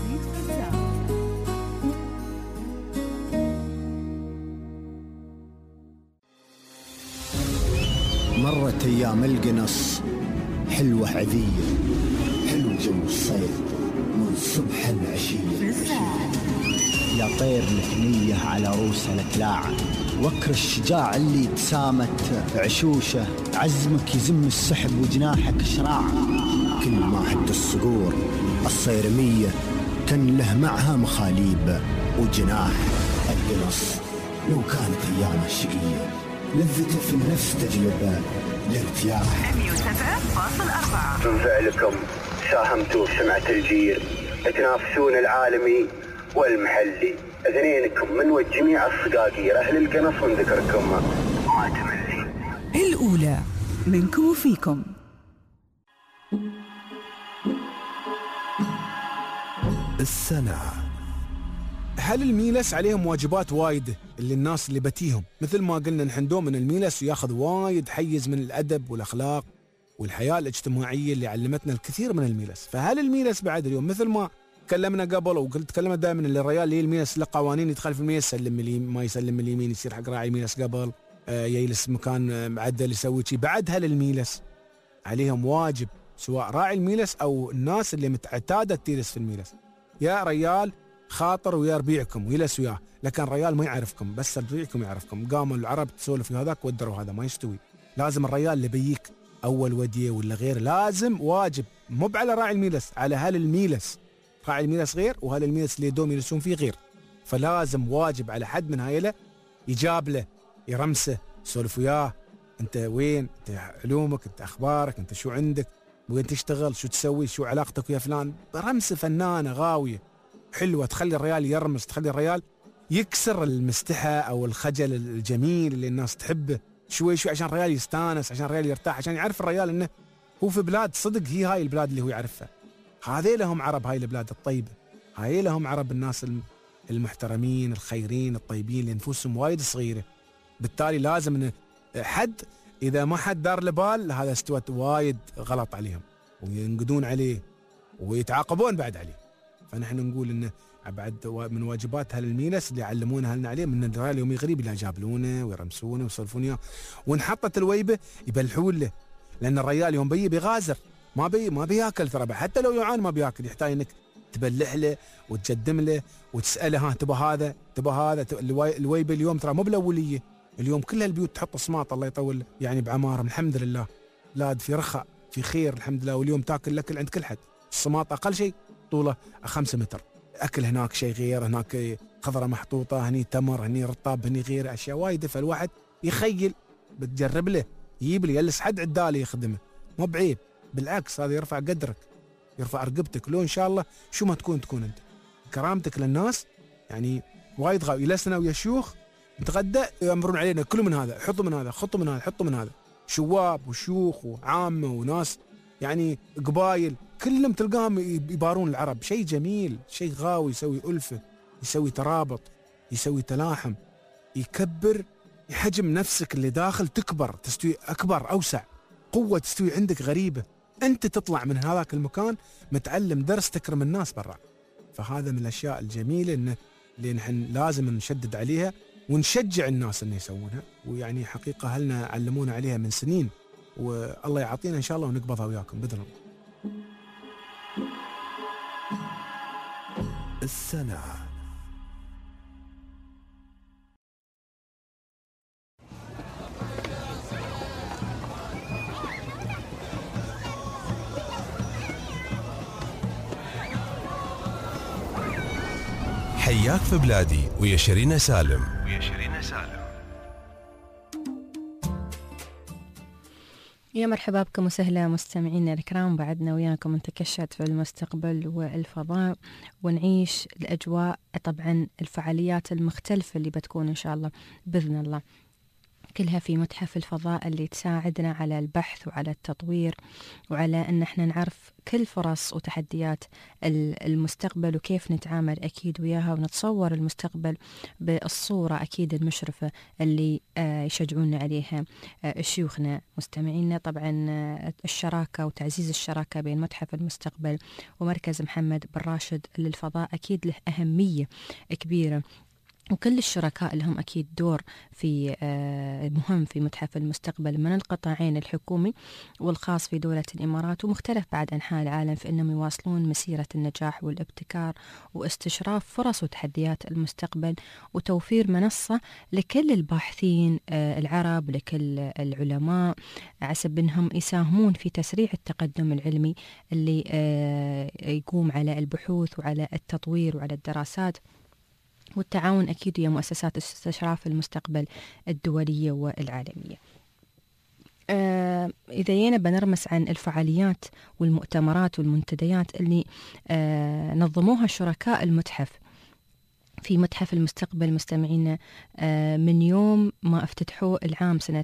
مرت أيام القنص حلوة عذية، حلو جو الصيف من صبح العشية. يا طير لك على روس الأكلاع، وكر الشجاع اللي تسامت عشوشه. عزمك يزم السحب وجناحك شراع، كل ما حد الصقور الصيرمية كان له معها مخاليب وجناح. القنص لو كانت أيام الشقية لذته في النفس تجلب الارتياح. 107.4 من فعلكم ساهمتوا في سمعة الجير، تنافسون العالمي والمحلي. اثنينكم من وجميع الصقاقير أهل القنص من ذكركم ما تملي. الأولى منكم وفيكم. السنة. هل الميلس عليهم واجبات وايد اللي الناس اللي بتيهم؟ مثل ما قلنا نحن دوم ان الميلس ياخذ وايد حيز من الادب والاخلاق والحياه الاجتماعيه اللي علمتنا الكثير من الميلس. فهل الميلس بعد اليوم مثل ما تكلمنا قبل وقلت تكلمنا دائما ان الرجال اللي الميلس له قوانين، يدخل في الميلس يسلم ما يسلم اليمين يصير حق راعي الميلس قبل، يجلس مكان معدل يسوي شيء. بعد هل الميلس عليهم واجب سواء راعي الميلس او الناس اللي متعتاده تجلس في الميلس؟ يا ريال خاطر ويا ربيعكم ويلس وياه، لكن ريال ما يعرفكم بس ربيعكم يعرفكم. قاموا العرب تسولف في هذاك ودروا هذا، ما يستوي. لازم الريال اللي بيك اول وديه ولا غير لازم واجب، مو على راعي الميلس، على هل الميلس. راعي الميلس غير وهل الميلس اللي دوم يلسون فيه غير، فلازم واجب على حد من هايله يجاب له يرمسه يسولف وياه. انت وين؟ انت علومك، انت اخبارك، انت شو عندك، وين تشتغل، شو تسوي، شو علاقتك ويا فلان. رمسه فنانه غاويه حلوه تخلي الريال يرمس، تخلي الريال يكسر المستحى او الخجل الجميل اللي الناس تحبه شوي شوي، عشان الريال يستانس، عشان الريال يرتاح، عشان يعرف الريال انه هو في بلاد صدق هي هاي البلاد اللي هو يعرفها. هذي لهم عرب، هاي البلاد الطيبه، هاي لهم عرب الناس المحترمين الخيرين الطيبين اللي نفوسهم وايد صغيره. بالتالي لازم ان حد اذا ما حد دار له بال هذا استوت وايد غلط عليهم وينقدون عليه ويتعاقبون بعد عليه. فنحن نقول انه بعد من واجبات اهل الميلس اللي علمونا اهلنا عليه من الريال يوم يغرب لا يجابلونه ويرمسونه ويصرفون اياه، ونحطت الويبه يبلحون له، لان الريال يوم بيغازر ما بياكل ترى، حتى لو يعان ما بياكل، يحتاج انك تبلح له وتقدم له وتساله ها تبى هذا الويبه اليوم ترى مو بالاوليه، اليوم كل البيوت تحط صماط الله يطول يعني بعمارهم، الحمد لله بلاد في رخاء في خير الحمد لله، واليوم تاكل الاكل عند كل حد. الصماط اقل شيء طوله 5 متر، اكل هناك شيء غير، هناك خضره محطوطه، هني تمر، هني رطاب، هني غير اشياء وايد. فالواحد يخيل بتجرب له، يجيب لي يجلس حد عدالي يخدمه، مو بعيب، بالعكس هذا يرفع قدرك، يرفع رقبتك. لو ان شاء الله شو ما تكون انت كرامتك للناس يعني وايد غاوي. لسنا ويا شيوخ نتغدى يأمرون علينا كل من هذا، حطوا من هذا، خطوا من هذا، حطوا من هذا، شواب وشيوخ وعامه وناس يعني قبايل كلهم تلقاهم يبارون العرب. شيء جميل، شيء غاوي، يسوي ألفة، يسوي ترابط، يسوي تلاحم، يكبر حجم نفسك اللي داخل، تكبر، تستوي أكبر أوسع، قوة تستوي عندك غريبة، أنت تطلع من هذاك المكان متعلم درس تكرم الناس برا. فهذا من الأشياء الجميلة اللي نحن لازم نشدد عليها ونشجع الناس أن يسوونها، ويعني حقيقة أهلنا علمونا عليها من سنين، والله يعطينا إن شاء الله ونقبضها وياكم بإذن الله. السنة حياك في بلادي ويا شيرين سالم. يا مرحبا بكم وسهلا مستمعينا الكرام، بعدنا وياكم نتكشف في المستقبل والفضاء ونعيش الأجواء، طبعا الفعاليات المختلفة اللي بتكون إن شاء الله بإذن الله كلها في متحف الفضاء، اللي تساعدنا على البحث وعلى التطوير وعلى أن احنا نعرف كل فرص وتحديات المستقبل وكيف نتعامل أكيد وياها، ونتصور المستقبل بالصورة أكيد المشرفة اللي يشجعون عليها شيوخنا مستمعينا. طبعا الشراكة وتعزيز الشراكة بين متحف المستقبل ومركز محمد بن راشد للفضاء أكيد له أهمية كبيرة، وكل الشركاء لهم أكيد دور في مهم في متحف المستقبل من القطاعين الحكومي والخاص في دولة الإمارات ومختلف بعد أنحاء العالم، في أنهم يواصلون مسيرة النجاح والابتكار واستشراف فرص وتحديات المستقبل، وتوفير منصة لكل الباحثين العرب، لكل العلماء، عسب أنهم يساهمون في تسريع التقدم العلمي اللي يقوم على البحوث وعلى التطوير وعلى الدراسات والتعاون أكيد ويا مؤسسات استشراف المستقبل الدولية والعالمية. إذا جينا بنرمس عن الفعاليات والمؤتمرات والمنتديات اللي نظموها شركاء المتحف في متحف المستقبل مستمعينا من يوم ما افتتحوه العام سنة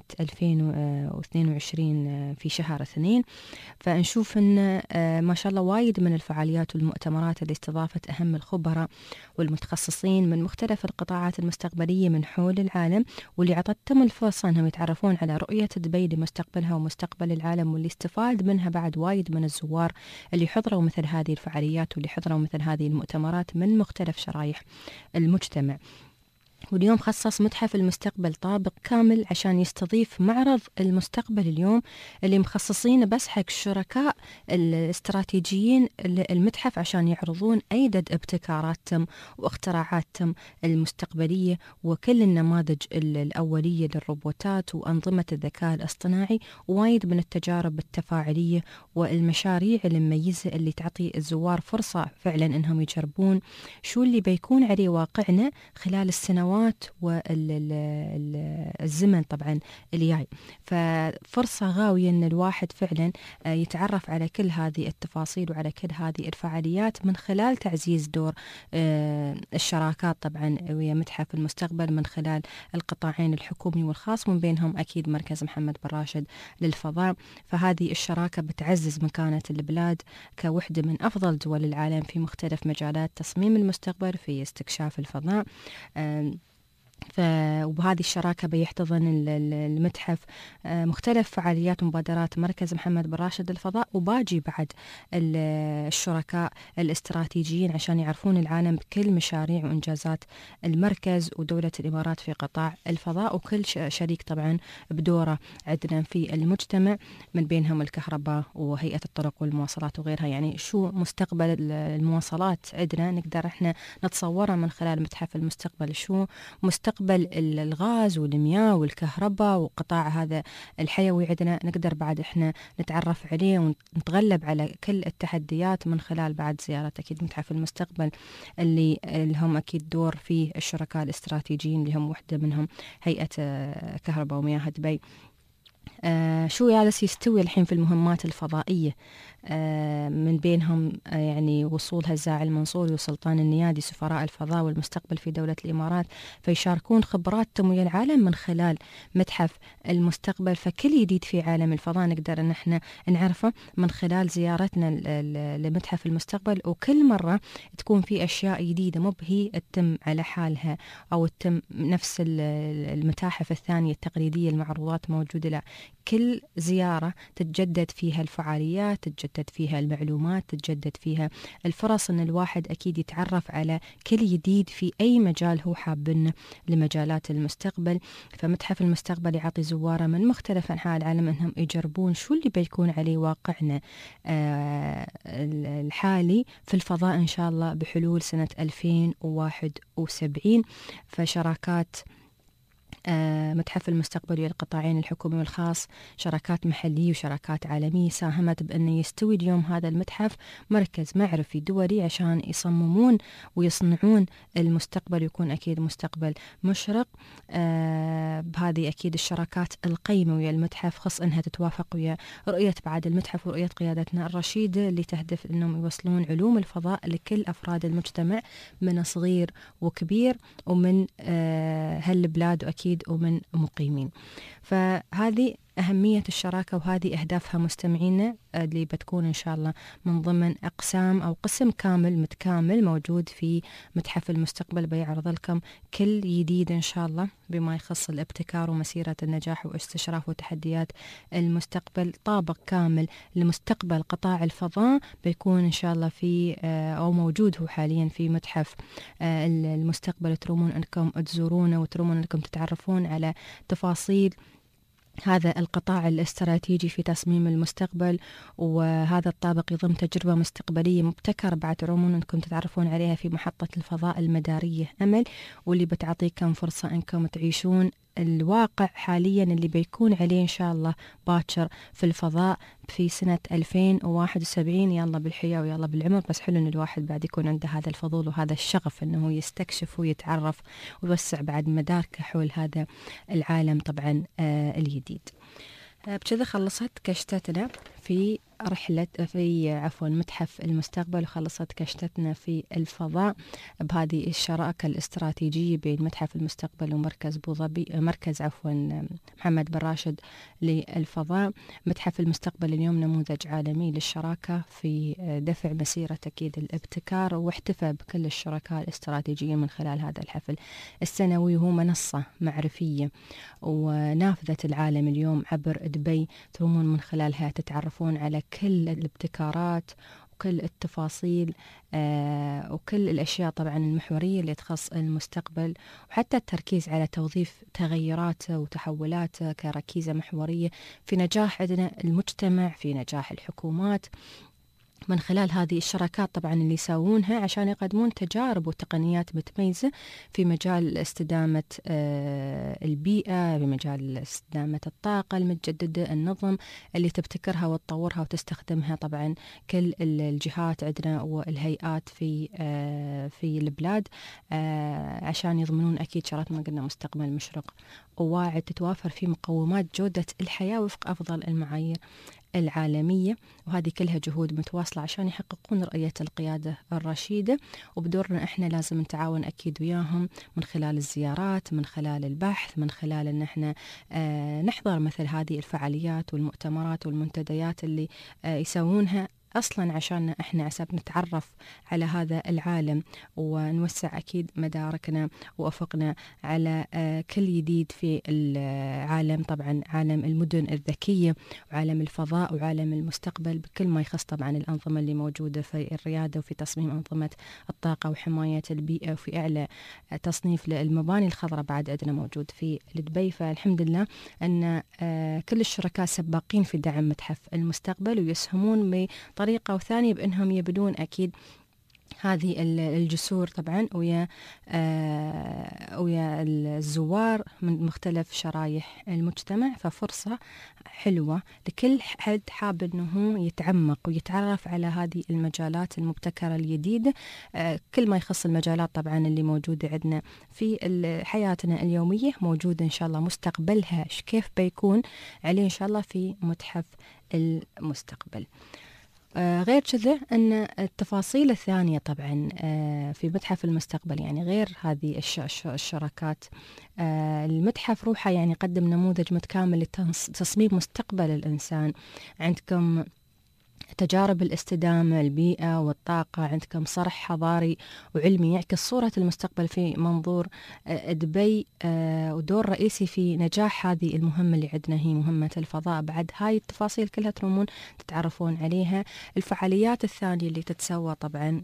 2022 في شهر 2، فنشوف أن ما شاء الله وايد من الفعاليات والمؤتمرات اللي استضافت أهم الخبراء والمتخصصين من مختلف القطاعات المستقبلية من حول العالم، واللي عطتهم الفرصة أنهم يتعرفون على رؤية دبي لمستقبلها ومستقبل العالم، واللي استفاد منها بعد وايد من الزوار اللي حضروا مثل هذه الفعاليات واللي حضروا مثل هذه المؤتمرات من مختلف شرائح المجتمع. واليوم خصص متحف المستقبل طابق كامل عشان يستضيف معرض المستقبل اليوم، اللي مخصصين بس حق الشركاء الاستراتيجيين المتحف عشان يعرضون أيدد ابتكاراتهم واختراعاتهم المستقبلية وكل النماذج الأولية للروبوتات وأنظمة الذكاء الاصطناعي، ووايد من التجارب التفاعلية والمشاريع المميزة اللي تعطي الزوار فرصة فعلا أنهم يجربون شو اللي بيكون عليه واقعنا خلال السنوات والزمن طبعا الجاي. ففرصة غاوية أن الواحد فعلا يتعرف على كل هذه التفاصيل وعلى كل هذه الفعاليات من خلال تعزيز دور الشراكات طبعا ويا متحف المستقبل من خلال القطاعين الحكومي والخاص، من بينهم أكيد مركز محمد بن راشد للفضاء. فهذه الشراكة بتعزز مكانة البلاد كوحدة من أفضل دول العالم في مختلف مجالات تصميم المستقبل في استكشاف الفضاء، وبهذه الشراكة بيحتضن المتحف مختلف فعاليات ومبادرات مركز محمد بن راشد للفضاء، وباجي بعد الشركاء الاستراتيجيين عشان يعرفون العالم بكل مشاريع وإنجازات المركز ودولة الإمارات في قطاع الفضاء، وكل شريك طبعا بدوره عندنا في المجتمع، من بينهم الكهرباء وهيئة الطرق والمواصلات وغيرها. يعني شو مستقبل المواصلات عندنا نقدر احنا نتصوره من خلال متحف المستقبل، شو مستقبل الغاز والمياه والكهرباء وقطاع هذا الحيوي عندنا، نقدر بعد احنا نتعرف عليه ونتغلب على كل التحديات من خلال بعد زيارة أكيد متحف المستقبل اللي لهم أكيد دور في الشركاء الاستراتيجيين اللي هم واحدة منهم هيئة كهرباء ومياه دبي. شو جالس يستوي الحين في المهمات الفضائية، من بينهم يعني وصول هزاع المنصوري وسلطان النيادي سفراء الفضاء والمستقبل في دولة الإمارات، فيشاركون خبراتهم ويا العالم من خلال متحف المستقبل. فكل جديد في عالم الفضاء نقدر ان احنا نعرفه من خلال زيارتنا لمتحف المستقبل، وكل مرة تكون في أشياء جديدة، مو هي تتم على حالها أو تتم نفس المتاحف الثانية التقليدية المعروضات موجودة، لا، كل زيارة تتجدد فيها الفعاليات، تتجدد فيها المعلومات، تتجدد فيها الفرص ان الواحد اكيد يتعرف على كل جديد في اي مجال هو حابنه لمجالات المستقبل. فمتحف المستقبل يعطي زواره من مختلف انحاء العالم انهم يجربون شو اللي بيكون عليه واقعنا الحالي في الفضاء ان شاء الله بحلول سنة 2071. فشراكات متحف المستقبل والقطاعين الحكومي والخاص، شراكات محلية وشراكات عالمية، ساهمت بأنه يستوي اليوم هذا المتحف مركز معرفي دولي عشان يصممون ويصنعون المستقبل، يكون أكيد مستقبل مشرق. بهذه أكيد الشراكات القيمة ويا المتحف خص أنها تتوافق ويا رؤية بعد المتحف ورؤية قيادتنا الرشيدة اللي تهدف أنهم يوصلون علوم الفضاء لكل أفراد المجتمع من صغير وكبير ومن هالبلاد وأكيد ومن مقيمين. فهذه أهمية الشراكة وهذه أهدافها مستمعينا اللي بتكون إن شاء الله من ضمن أقسام أو قسم كامل متكامل موجود في متحف المستقبل، بيعرض لكم كل جديد إن شاء الله بما يخص الابتكار ومسيرة النجاح واستشراف وتحديات المستقبل. طابق كامل لمستقبل قطاع الفضاء بيكون إن شاء الله في أو موجود هو حاليا في متحف المستقبل. ترومون أنكم تزورونه وترومون أنكم تتعرفون على تفاصيل هذا القطاع الاستراتيجي في تصميم المستقبل، وهذا الطابق يضم تجربة مستقبلية مبتكرة بعد ترومون أنكم تتعرفون عليها في محطة الفضاء المدارية أمل، واللي بتعطيكم فرصة أنكم تعيشون الواقع حاليا اللي بيكون عليه إن شاء الله باكر في الفضاء في سنة 2071. يلا بالحياة ويلا بالعمر، بس حلو إن الواحد بعد يكون عنده هذا الفضول وهذا الشغف إنه يستكشف ويتعرف ويوسع بعد مداركه حول هذا العالم طبعا الجديد. بكذا خلصت كشتتنا في متحف المستقبل، وخلصت كشتتنا في الفضاء بهذه الشراكة الاستراتيجية بين متحف المستقبل ومركز مركز محمد بن راشد للفضاء. متحف المستقبل اليوم نموذج عالمي للشراكة في دفع مسيرة أكيد الابتكار، واحتفى بكل الشركاء الاستراتيجيين من خلال هذا الحفل السنوي، وهو منصة معرفية ونافذة العالم اليوم عبر دبي، ترومون من خلالها تتعرفون على كل الابتكارات وكل التفاصيل وكل الأشياء طبعا المحورية اللي تخص المستقبل، وحتى التركيز على توظيف تغيراته وتحولاته كركيزة محورية في نجاح عندنا المجتمع، في نجاح الحكومات، من خلال هذه الشراكات طبعا اللي يساوونها عشان يقدمون تجارب وتقنيات متميزة في مجال استدامة البيئة، في مجال استدامة الطاقة المتجددة، النظم اللي تبتكرها وتطورها وتستخدمها طبعا كل الجهات عندنا والهيئات في البلاد عشان يضمنون أكيد شرط ما قلنا مستقبل مشرق وواعد تتوافر فيه مقومات جودة الحياة وفق أفضل المعايير العالمية. وهذه كلها جهود متواصلة عشان يحققون رؤية القيادة الرشيدة، وبدورنا احنا لازم نتعاون اكيد وياهم من خلال الزيارات، من خلال البحث، من خلال ان احنا نحضر مثل هذه الفعاليات والمؤتمرات والمنتديات اللي يسوونها أصلا عشان إحنا عساب نتعرف على هذا العالم ونوسع أكيد مداركنا وأفقنا على كل جديد في العالم، طبعا عالم المدن الذكية وعالم الفضاء وعالم المستقبل بكل ما يخص طبعا الأنظمة اللي موجودة في الريادة وفي تصميم أنظمة الطاقة وحماية البيئة، وفي أعلى تصنيف للمباني الخضراء بعد عندنا موجود في دبي. فالحمد لله أن كل الشركاء سباقين في دعم متحف المستقبل ويسهمون بطريقة أو ثانية بأنهم يبدون أكيد هذه الجسور طبعا ويا الزوار من مختلف شرايح المجتمع. ففرصة حلوة لكل حد حاب أنه يتعمق ويتعرف على هذه المجالات المبتكرة الجديدة، كل ما يخص المجالات طبعا اللي موجودة عندنا في حياتنا اليومية موجودة إن شاء الله. مستقبلها كيف بيكون عليه إن شاء الله في متحف المستقبل. غير كذا أن التفاصيل الثانية طبعا في متحف المستقبل يعني غير هذه الشراكات، المتحف روحه يعني يقدم نموذج متكامل لتصميم مستقبل الإنسان. عندكم تجارب الاستدامة، البيئة والطاقة، عندكم صرح حضاري وعلمي يعكس صورة المستقبل في منظور دبي، ودور رئيسي في نجاح هذه المهمة اللي عندنا هي مهمة الفضاء. بعد هاي التفاصيل كلها ترومون تتعرفون عليها. الفعاليات الثانية اللي تتسوى طبعا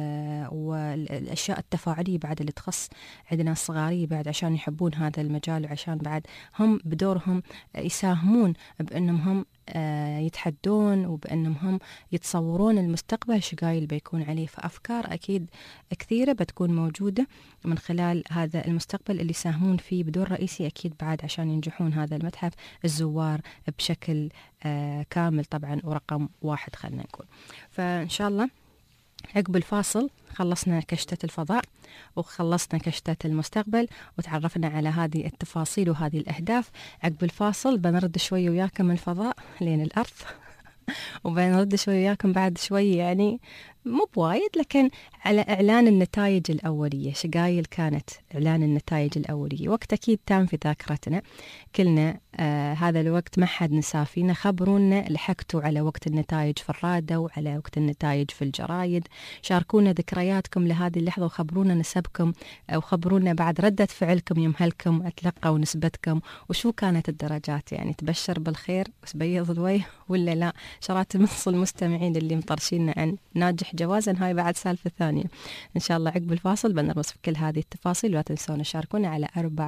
والأشياء التفاعلية بعد اللي تخص عندنا الصغارية بعد عشان يحبون هذا المجال وعشان بعد هم بدورهم يساهمون بأنهم هم يتحدون وبأنهم هم يتصورون المستقبل شقايل بيكون عليه. فأفكار أكيد كثيرة بتكون موجودة من خلال هذا المستقبل اللي يساهمون فيه بدور رئيسي أكيد بعد عشان ينجحون هذا المتحف الزوار بشكل كامل طبعا ورقم 1 خلنا نقول. فإن شاء الله عقب الفاصل خلصنا كشتة الفضاء وخلصنا كشتة المستقبل وتعرفنا على هذه التفاصيل وهذه الأهداف. عقب الفاصل بنرد شوي وياكم الفضاء لين الأرض وبنرد شوي وياكم بعد شوي يعني مو بوايد لكن على إعلان النتائج الأولية. شقايل كانت إعلان النتائج الأولية وقت أكيد تام في ذاكرتنا كلنا. هذا الوقت ما حد نسافينا. خبرونا لحقتوا على وقت النتائج في الرادة وعلى وقت النتائج في الجرايد. شاركونا ذكرياتكم لهذه اللحظة وخبرونا نسبكم وخبرونا بعد ردة فعلكم يمهلكم أتلقوا نسبتكم وشو كانت الدرجات. يعني تبشر بالخير وتبيض الوجه ولا لا. شرات المستمعين اللي مطرشين عن ناجح جوازا هاي بعد سالفة ثانية. إن شاء الله عقب الفاصل بنرمز في كل هذه التفاصيل. ولا تنسون شاركونا على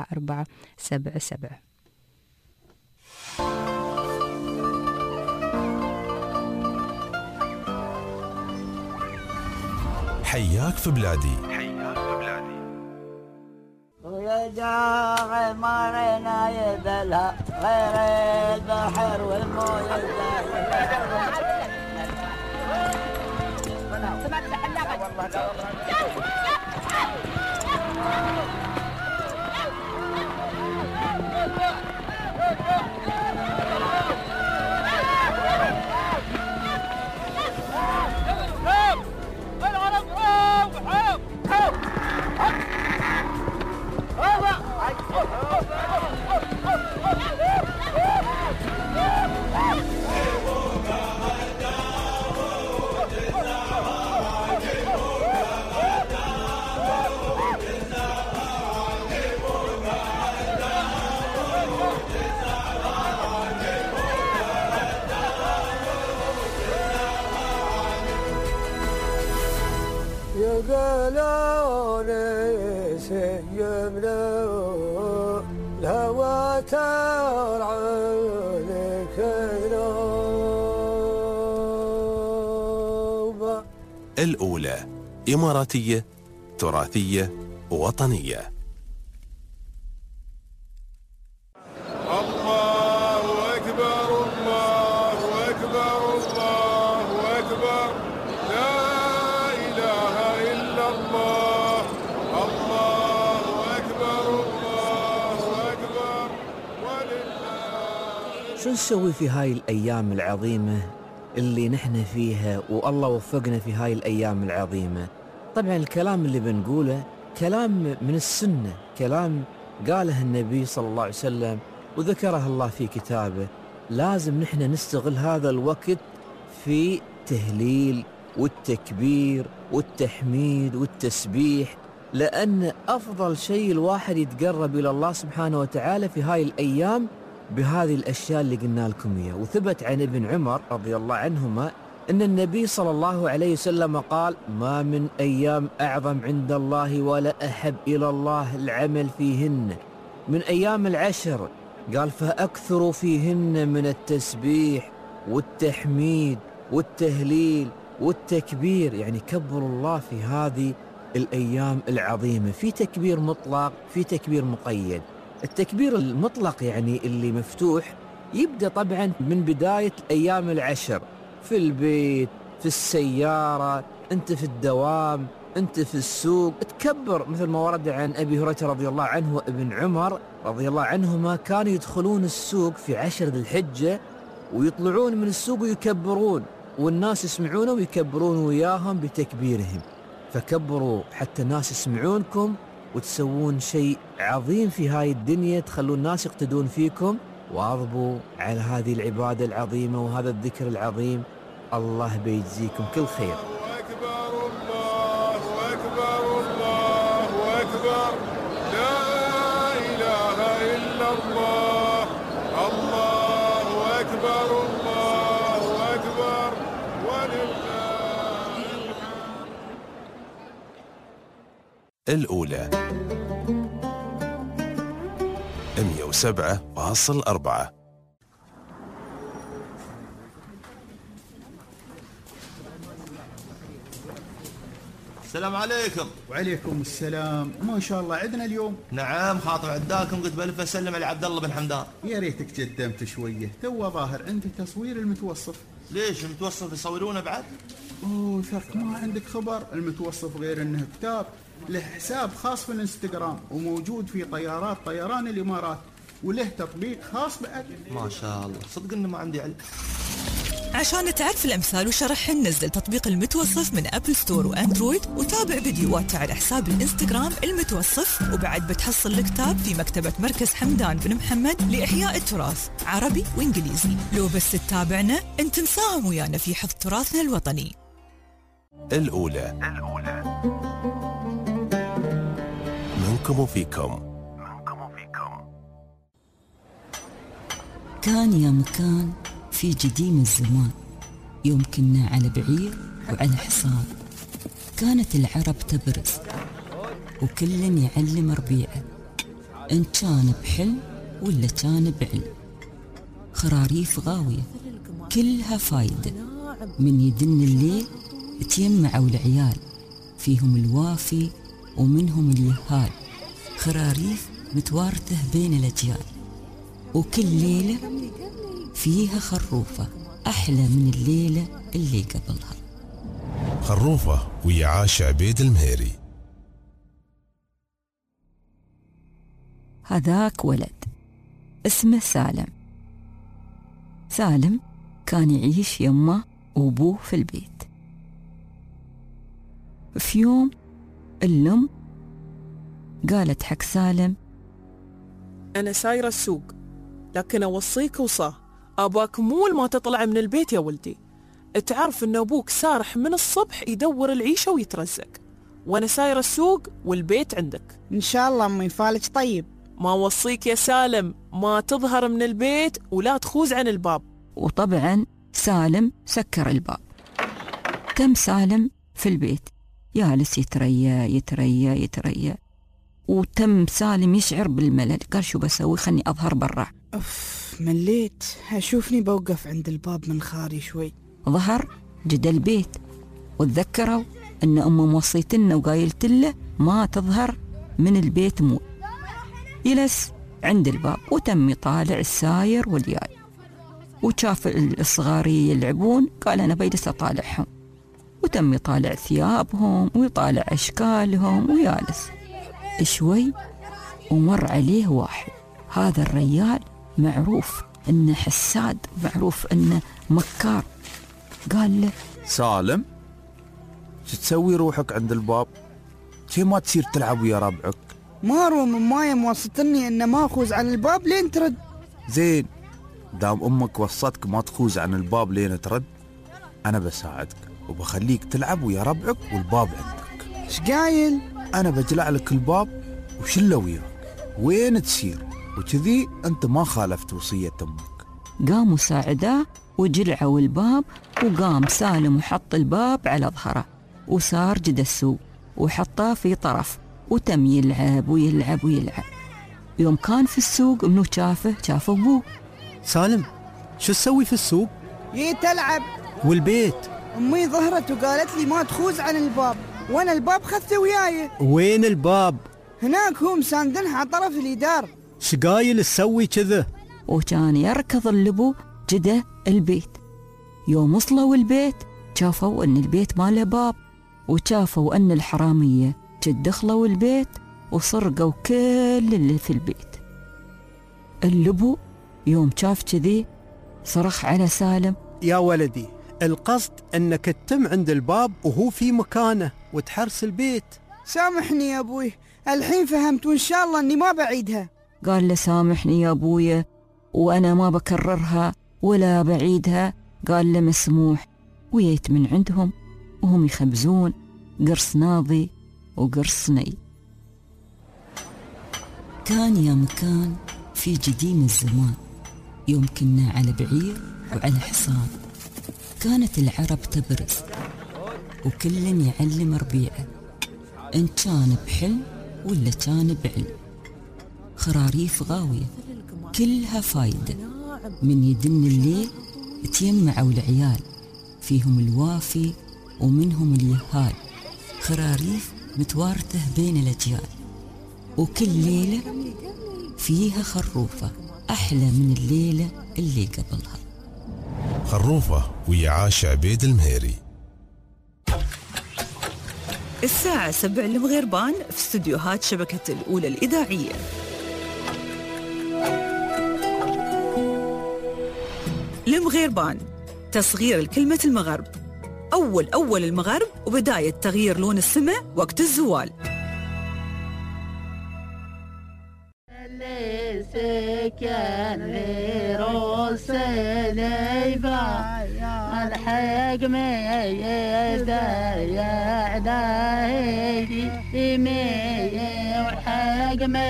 4477. حياك في بلادي. ويا جاعي مارنا يدلها غير البحر والمويه قالوني سيمنا الهوى ترعى كذنوب. الأولى إماراتية تراثية وطنية. الله أكبر الله أكبر الله أكبر لا إله إلا الله الله أكبر الله أكبر ولله. شو نسوي في هاي الأيام العظيمة اللي نحن فيها والله وفقنا في هاي الأيام العظيمة؟ طبعا الكلام اللي بنقوله كلام من السنة، كلام قاله النبي صلى الله عليه وسلم وذكره الله في كتابه. لازم نحن نستغل هذا الوقت في التهليل والتكبير والتحميد والتسبيح، لأن أفضل شيء الواحد يتقرب إلى الله سبحانه وتعالى في هاي الأيام بهذه الأشياء اللي قلنا لكم إياها. وثبت عن ابن عمر رضي الله عنهما أن النبي صلى الله عليه وسلم قال: ما من أيام أعظم عند الله ولا أحب إلى الله العمل فيهن من أيام العشر، قال: فأكثروا فيهن من التسبيح والتحميد والتهليل والتكبير. يعني كبروا الله في هذه الأيام العظيمة، في تكبير مطلق، في تكبير مقيد. التكبير المطلق يعني اللي مفتوح يبدأ طبعا من بداية أيام العشر، في البيت، في السيارة، أنت في الدوام، أنت في السوق، تكبر، مثل ما ورد عن أبي هريرة رضي الله عنه وابن عمر رضي الله عنهما كانوا يدخلون السوق في 10 ذي الحجة ويطلعون من السوق ويكبرون، والناس يسمعون ويكبرون وياهم بتكبيرهم. فكبروا حتى الناس يسمعونكم وتسوون شيء عظيم في هاي الدنيا، تخلون الناس يقتدون فيكم، واظبوا على هذه العبادة العظيمة وهذا الذكر العظيم. الله بيجزيكم كل خير. الله أكبر، الله أكبر، الله أكبر، لا إله إلا الله، الله أكبر، الله أكبر، ولله الأولى 107.4. السلام عليكم. وعليكم السلام. ما شاء الله عندنا اليوم. نعم، خاطر عداكم، قلت بلف اسلم على عبد الله بن حمدان. يا ريتك قدمت شويه، تو ظاهر عندي تصوير المتوصف. ليش المتوصف يصورونه بعد؟ اوه ثق، ما عندك خبر؟ المتوصف غير انه كتاب له حساب خاص في الانستغرام وموجود في طيارات طيران الامارات، وله تطبيق خاص بعد. ما شاء الله، صدق انه ما عندي علم. عشان تعرف الأمثال وشرحهم نزل تطبيق المتوصف من أبل ستور وأندرويد، وتابع فيديوهات على حساب الإنستغرام المتوصف. وبعد بتحصل الكتاب في مكتبة مركز حمدان بن محمد لإحياء التراث، عربي وإنجليزي. لو بس تتابعنا أنت مساهم ويانا في حفظ تراثنا الوطني. الأولى منكم وفيكم. كان يا مكان في قديم الزمان، يوم كنا على بعير وعلى حصان، كانت العرب تبرز وكل يعلم ربيعه، إن كان بحلم ولا كان بعلم. خراريف غاوية كلها فايدة، من يدن الليل تيمعوا العيال، فيهم الوافي ومنهم اليهال. خراريف متوارثة بين الأجيال، وكل ليلة فيها خروفة أحلى من الليلة اللي قبلها. خروفة ويا عاش عبيد المهيري. هذاك ولد اسمه سالم. سالم كان يعيش يمه وأبوه في البيت. في يوم الأم قالت حق سالم: أنا سايرة السوق، لكن أوصيك وصاه، أباك مول ما تطلع من البيت يا ولدي. تعرف أن أبوك سارح من الصبح يدور العيشة ويترزق، وأنا سايرة السوق والبيت عندك. إن شاء الله أمي فالج طيب. ما وصيك يا سالم ما تظهر من البيت ولا تخوز عن الباب. وطبعا سالم سكر الباب. تم سالم في البيت جالس يتريا، وتم سالم يشعر بالملل. قال: شو بسوي؟ خلني أظهر برا. مليت، هشوفني بوقف عند الباب من خاري شوي. ظهر جد البيت، وتذكروا أن موصيتنا وقايلت له ما تظهر من البيت مول. جلس عند الباب وتم يطالع الساير والجاي، وشاف الصغاري يلعبون، قال: أنا بجلس أطالعهم. وتم يطالع ثيابهم ويطالع أشكالهم ويالس. شوي ومر عليه واحد. هذا الرجال معروف انه حساد، معروف انه مكار. قال له: سالم، شو تسوي روحك عند الباب؟ شي ما تصير تلعب ويا ربعك؟ مارو من مايا موصتني ان ما اخوز عن الباب لين ترد. زين، دام امك وصتك ما تخوز عن الباب لين ترد، أنا بساعدك وبخليك تلعب ويا ربعك والباب عندك. ايش قايل؟ أنا بجلع لك الباب وشله وياك وين تسير، وكذي أنت ما خالفت وصية أمك. قاموا ساعداه وجلعوا الباب، وقام سالم وحط الباب على ظهره وصار جد السوق وحطاه في طرف وتم يلعب ويلعب ويلعب. يوم كان في السوق منو شاف أبوه. سالم شو تسوي في السوق؟ جيت ألعب. والبيت؟ أمي ظهرت وقالت لي ما تخوز عن الباب، وأنا الباب خذته وياي. وين الباب؟ هناك هم ساندنها على طرف الإدار. شقايل تسوي كذا؟ وكان يركض اللبو جده البيت. يوم وصلوا البيت شافوا أن البيت ما له باب، وشافوا أن الحرامية جد دخلوا البيت وسرقوا كل اللي في البيت. اللبو يوم شاف كذي صرخ على سالم: يا ولدي، القصد أنك تتم عند الباب وهو في مكانه وتحرس البيت. سامحني يا أبوي، الحين فهمت وإن شاء الله أني ما بعيدها. قال له: سامحني يا أبويا وأنا ما بكررها ولا بعيدها. قال له: مسموح. ويت من عندهم وهم يخبزون قرص ناضي وقرص ني. كان يا مكان في قديم الزمان، يوم كنا على بعير وعلى حصان، كانت العرب تبرز وكل يعلم ربيعه، إن كان بحلم ولا كان بعلم. خراريف غاوية كلها فايدة، من يدن الليل تيمعوا العيال، فيهم الوافي ومنهم اليهال. خراريف متوارثة بين الأجيال، وكل ليلة فيها خروفة أحلى من الليلة اللي قبلها. خروفة ويا عاش عبيد المهيري. الساعة 7 المغربان في استديوهات شبكة الأولى الإذاعية. المغربان تصغير الكلمة المغرب، أول المغرب وبداية تغيير لون السماء وقت الزوال. سكن لروس ليبا الحق ما يدايا داهي مي وحق ما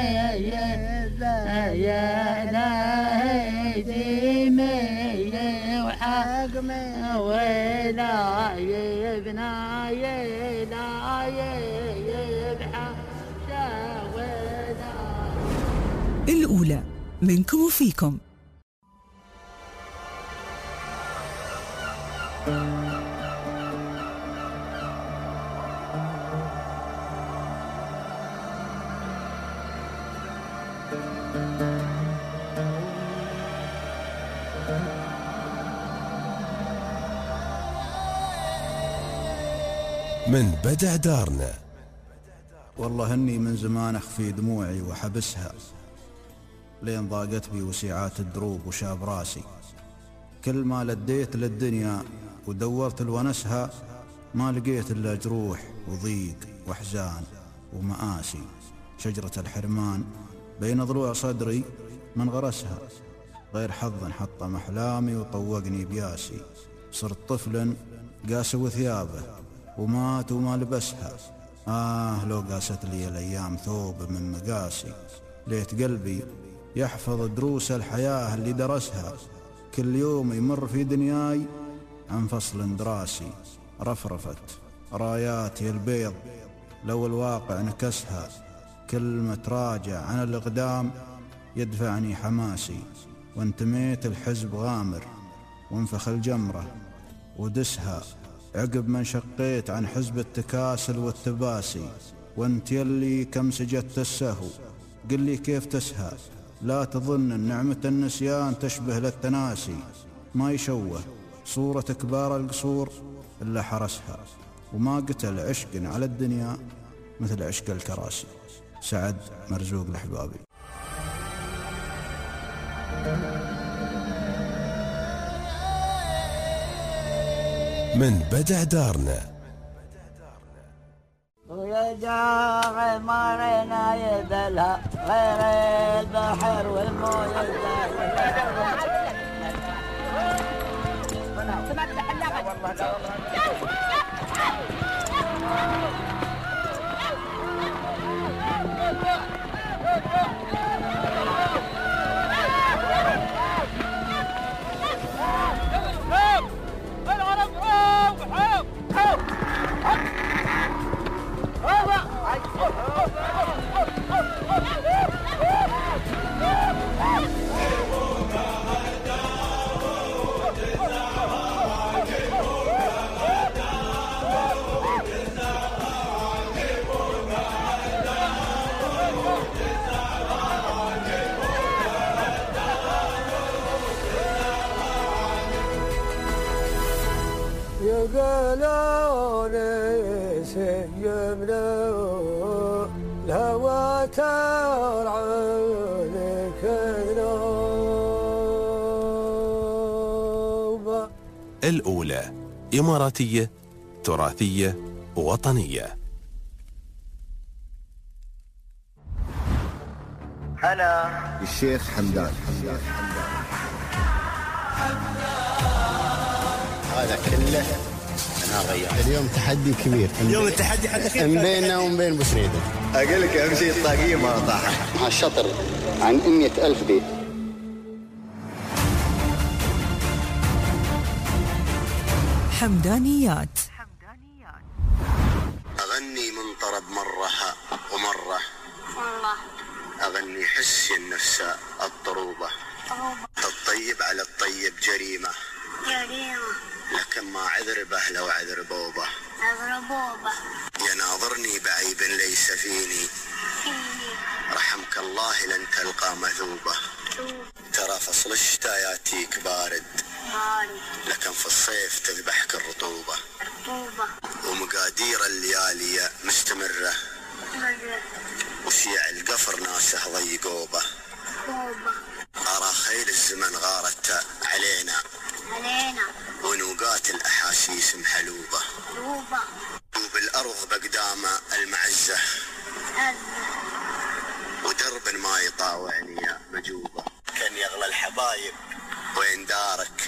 يدايا داهي مي وحق ما ولا يبنا يلا يبحى الأولى منكم وفيكم. من بدع دارنا. والله اني من زمان اخفي دموعي وحبسها، لين ضاقت بي وسعات الدروب وشاب راسي. كل ما لديت للدنيا ودورت الونسها، ما لقيت الا جروح وضيق واحزان ومآسي. شجرة الحرمان بين ضلوع صدري من غرسها، غير حظ حطم احلامي وطوقني بياسي. صرت طفلا قاسوا ثيابه ومات وما لبسها. لو قاست لي الايام ثوب من مقاسي. ليت قلبي يحفظ دروس الحياة اللي درسها، كل يوم يمر في دنياي عن فصل دراسي. رفرفت راياتي البيض لو الواقع نكسها، كل ما تراجع عن الإقدام يدفعني حماسي. وانتميت الحزب غامر وانفخ الجمرة ودسها، عقب ما انشقيت عن حزب التكاسل والتباسي. وانت يلي كم سجدت السهو قل لي كيف تسهى، لا تظن نعمة النسيان تشبه للتناسي. ما يشوه صورة كبار القصور إلا حرسها، وما قتل عشق على الدنيا مثل عشق الكراسي. سعد مرزوق الحبابي. من بدع دارنا. ويا جاغ مرنا يبلها غير البحر والمويه سمعت حلاقة والله لا يقولون سيبنا الهوى ترعى لك ذنوب. الأولى إماراتية تراثية وطنية. أنا الشيخ حمدان. هذا كله أنا غير. اليوم تحدي كبير. اليوم التحدي حتى بيننا وبين بوسريدة. أقول لك أهم شيء الطاقية ما طاحت. مع الشطر عن 100,000 بيت. حمدانيات. أغني من طرب مرة ومرة والله أغني حسي النفس الطروبة. الطيب على الطيب جريمة لكن ما عذر به لو عذر بوبة. يناظرني بعيب ليس فيني رحمك الله لن تلقى مثوبة. ترى فصل الشتاء ياتيك بارد لكن في الصيف تذبحك الرطوبة. ومقادير الليالي مستمرة وشيع القفر ناسه ضيقوبة. أرى خيل الزمن غارت علينا ونوقات الأحاسيس محلوبة. وبالأرض بقدام المعزة ودرب ما يطاوعني مجوبة. كان يغلى الحبايب وين دارك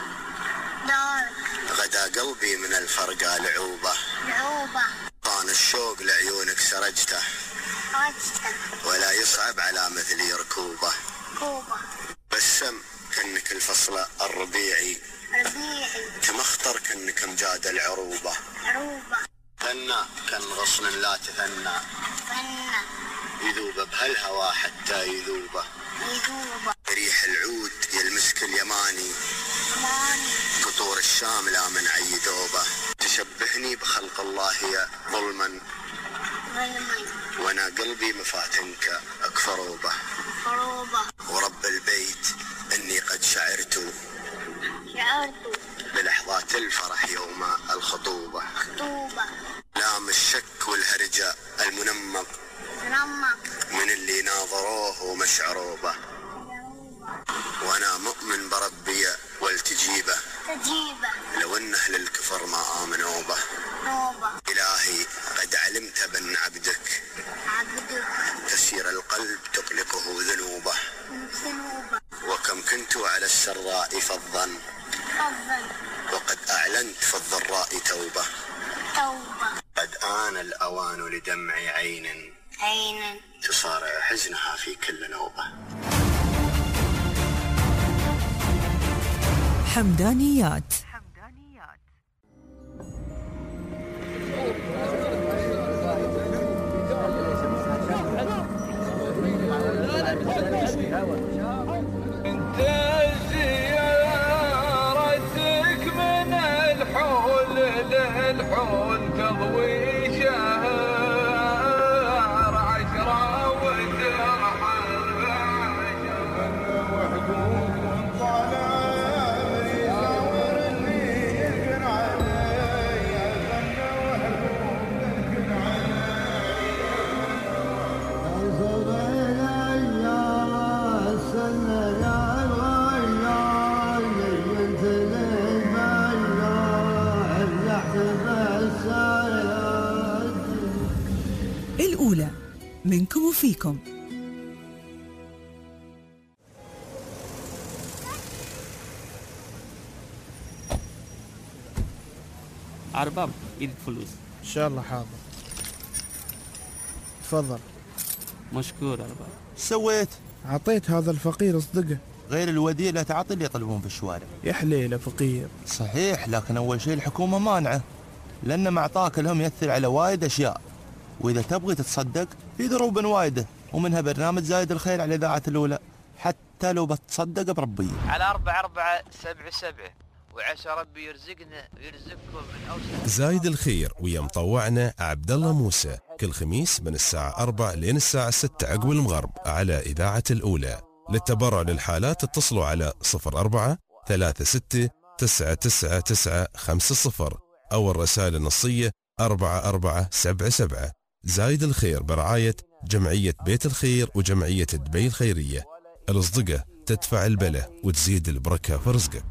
غدا قلبي من الفرقة لعوبة. طان الشوق لعيونك سرجته ولا يصعب على مثلي ركوبة. بسم كأنك الفصل الربيعي تمخطر كأنك امجاد العروبة. ثنى كان غصن لا تثنى يذوب بهالهوى حتى يذوبه. ريح العود يلمسك اليماني قطور الشام لا من عيدوبه. تشبهني بخلق الله يا ظلما وانا قلبي مفاتنك اكفروبه. ورب البيت اني قد شعرت بلحظات الفرح يوم الخطوبة. لام الشك والهرجة المنمق من اللي ناظروه ومشعروبه. وانا مؤمن بربي والتجيبه لو ان اهل الكفر ما امنوا به. الهي قد علمت بان عبدك تسير القلب تقلقه ذنوبه. وكم كنت على السراء فظا وقد اعلنت في الضراء توبه. قد آن الاوان لدمع عين تصارع حزنها في كل نوبه. حمدانيات. انت زيارتك من الحول للحول تضوي شهر عشرة وترحل وحدود الأولى منكم وفيكم. أرباب إيدك فلوس. إن شاء الله حاضر. تفضل. مشكور أرباب. سويت؟ عطيت هذا الفقير أصدقه. غير الوديع لا تعطي اللي يطلبون في الشوارع. يا حليله فقير. صحيح، لكن أول شيء الحكومة مانعة، لأن معطاك لهم يأثر على وايد أشياء، وإذا تبغي تتصدق في ضروب وايدة، ومنها برنامج زايد الخير على الإذاعة الأولى، حتى لو بتصدق بربي. على 4477 وعسى ربي يرزقنا ويرزقكم من أوسع. زايد الخير ويا مطوعنا عبد الله موسى كل خميس من الساعة 4 لين الساعة 6 عقب المغرب على إذاعة الأولى. للتبرع للحالات اتصلوا على 04 36 999 50 أو الرسائل النصية 4477. زايد الخير برعاية جمعية بيت الخير وجمعية دبي الخيرية. الأصدقة تدفع البلة وتزيد البركة في رزقك.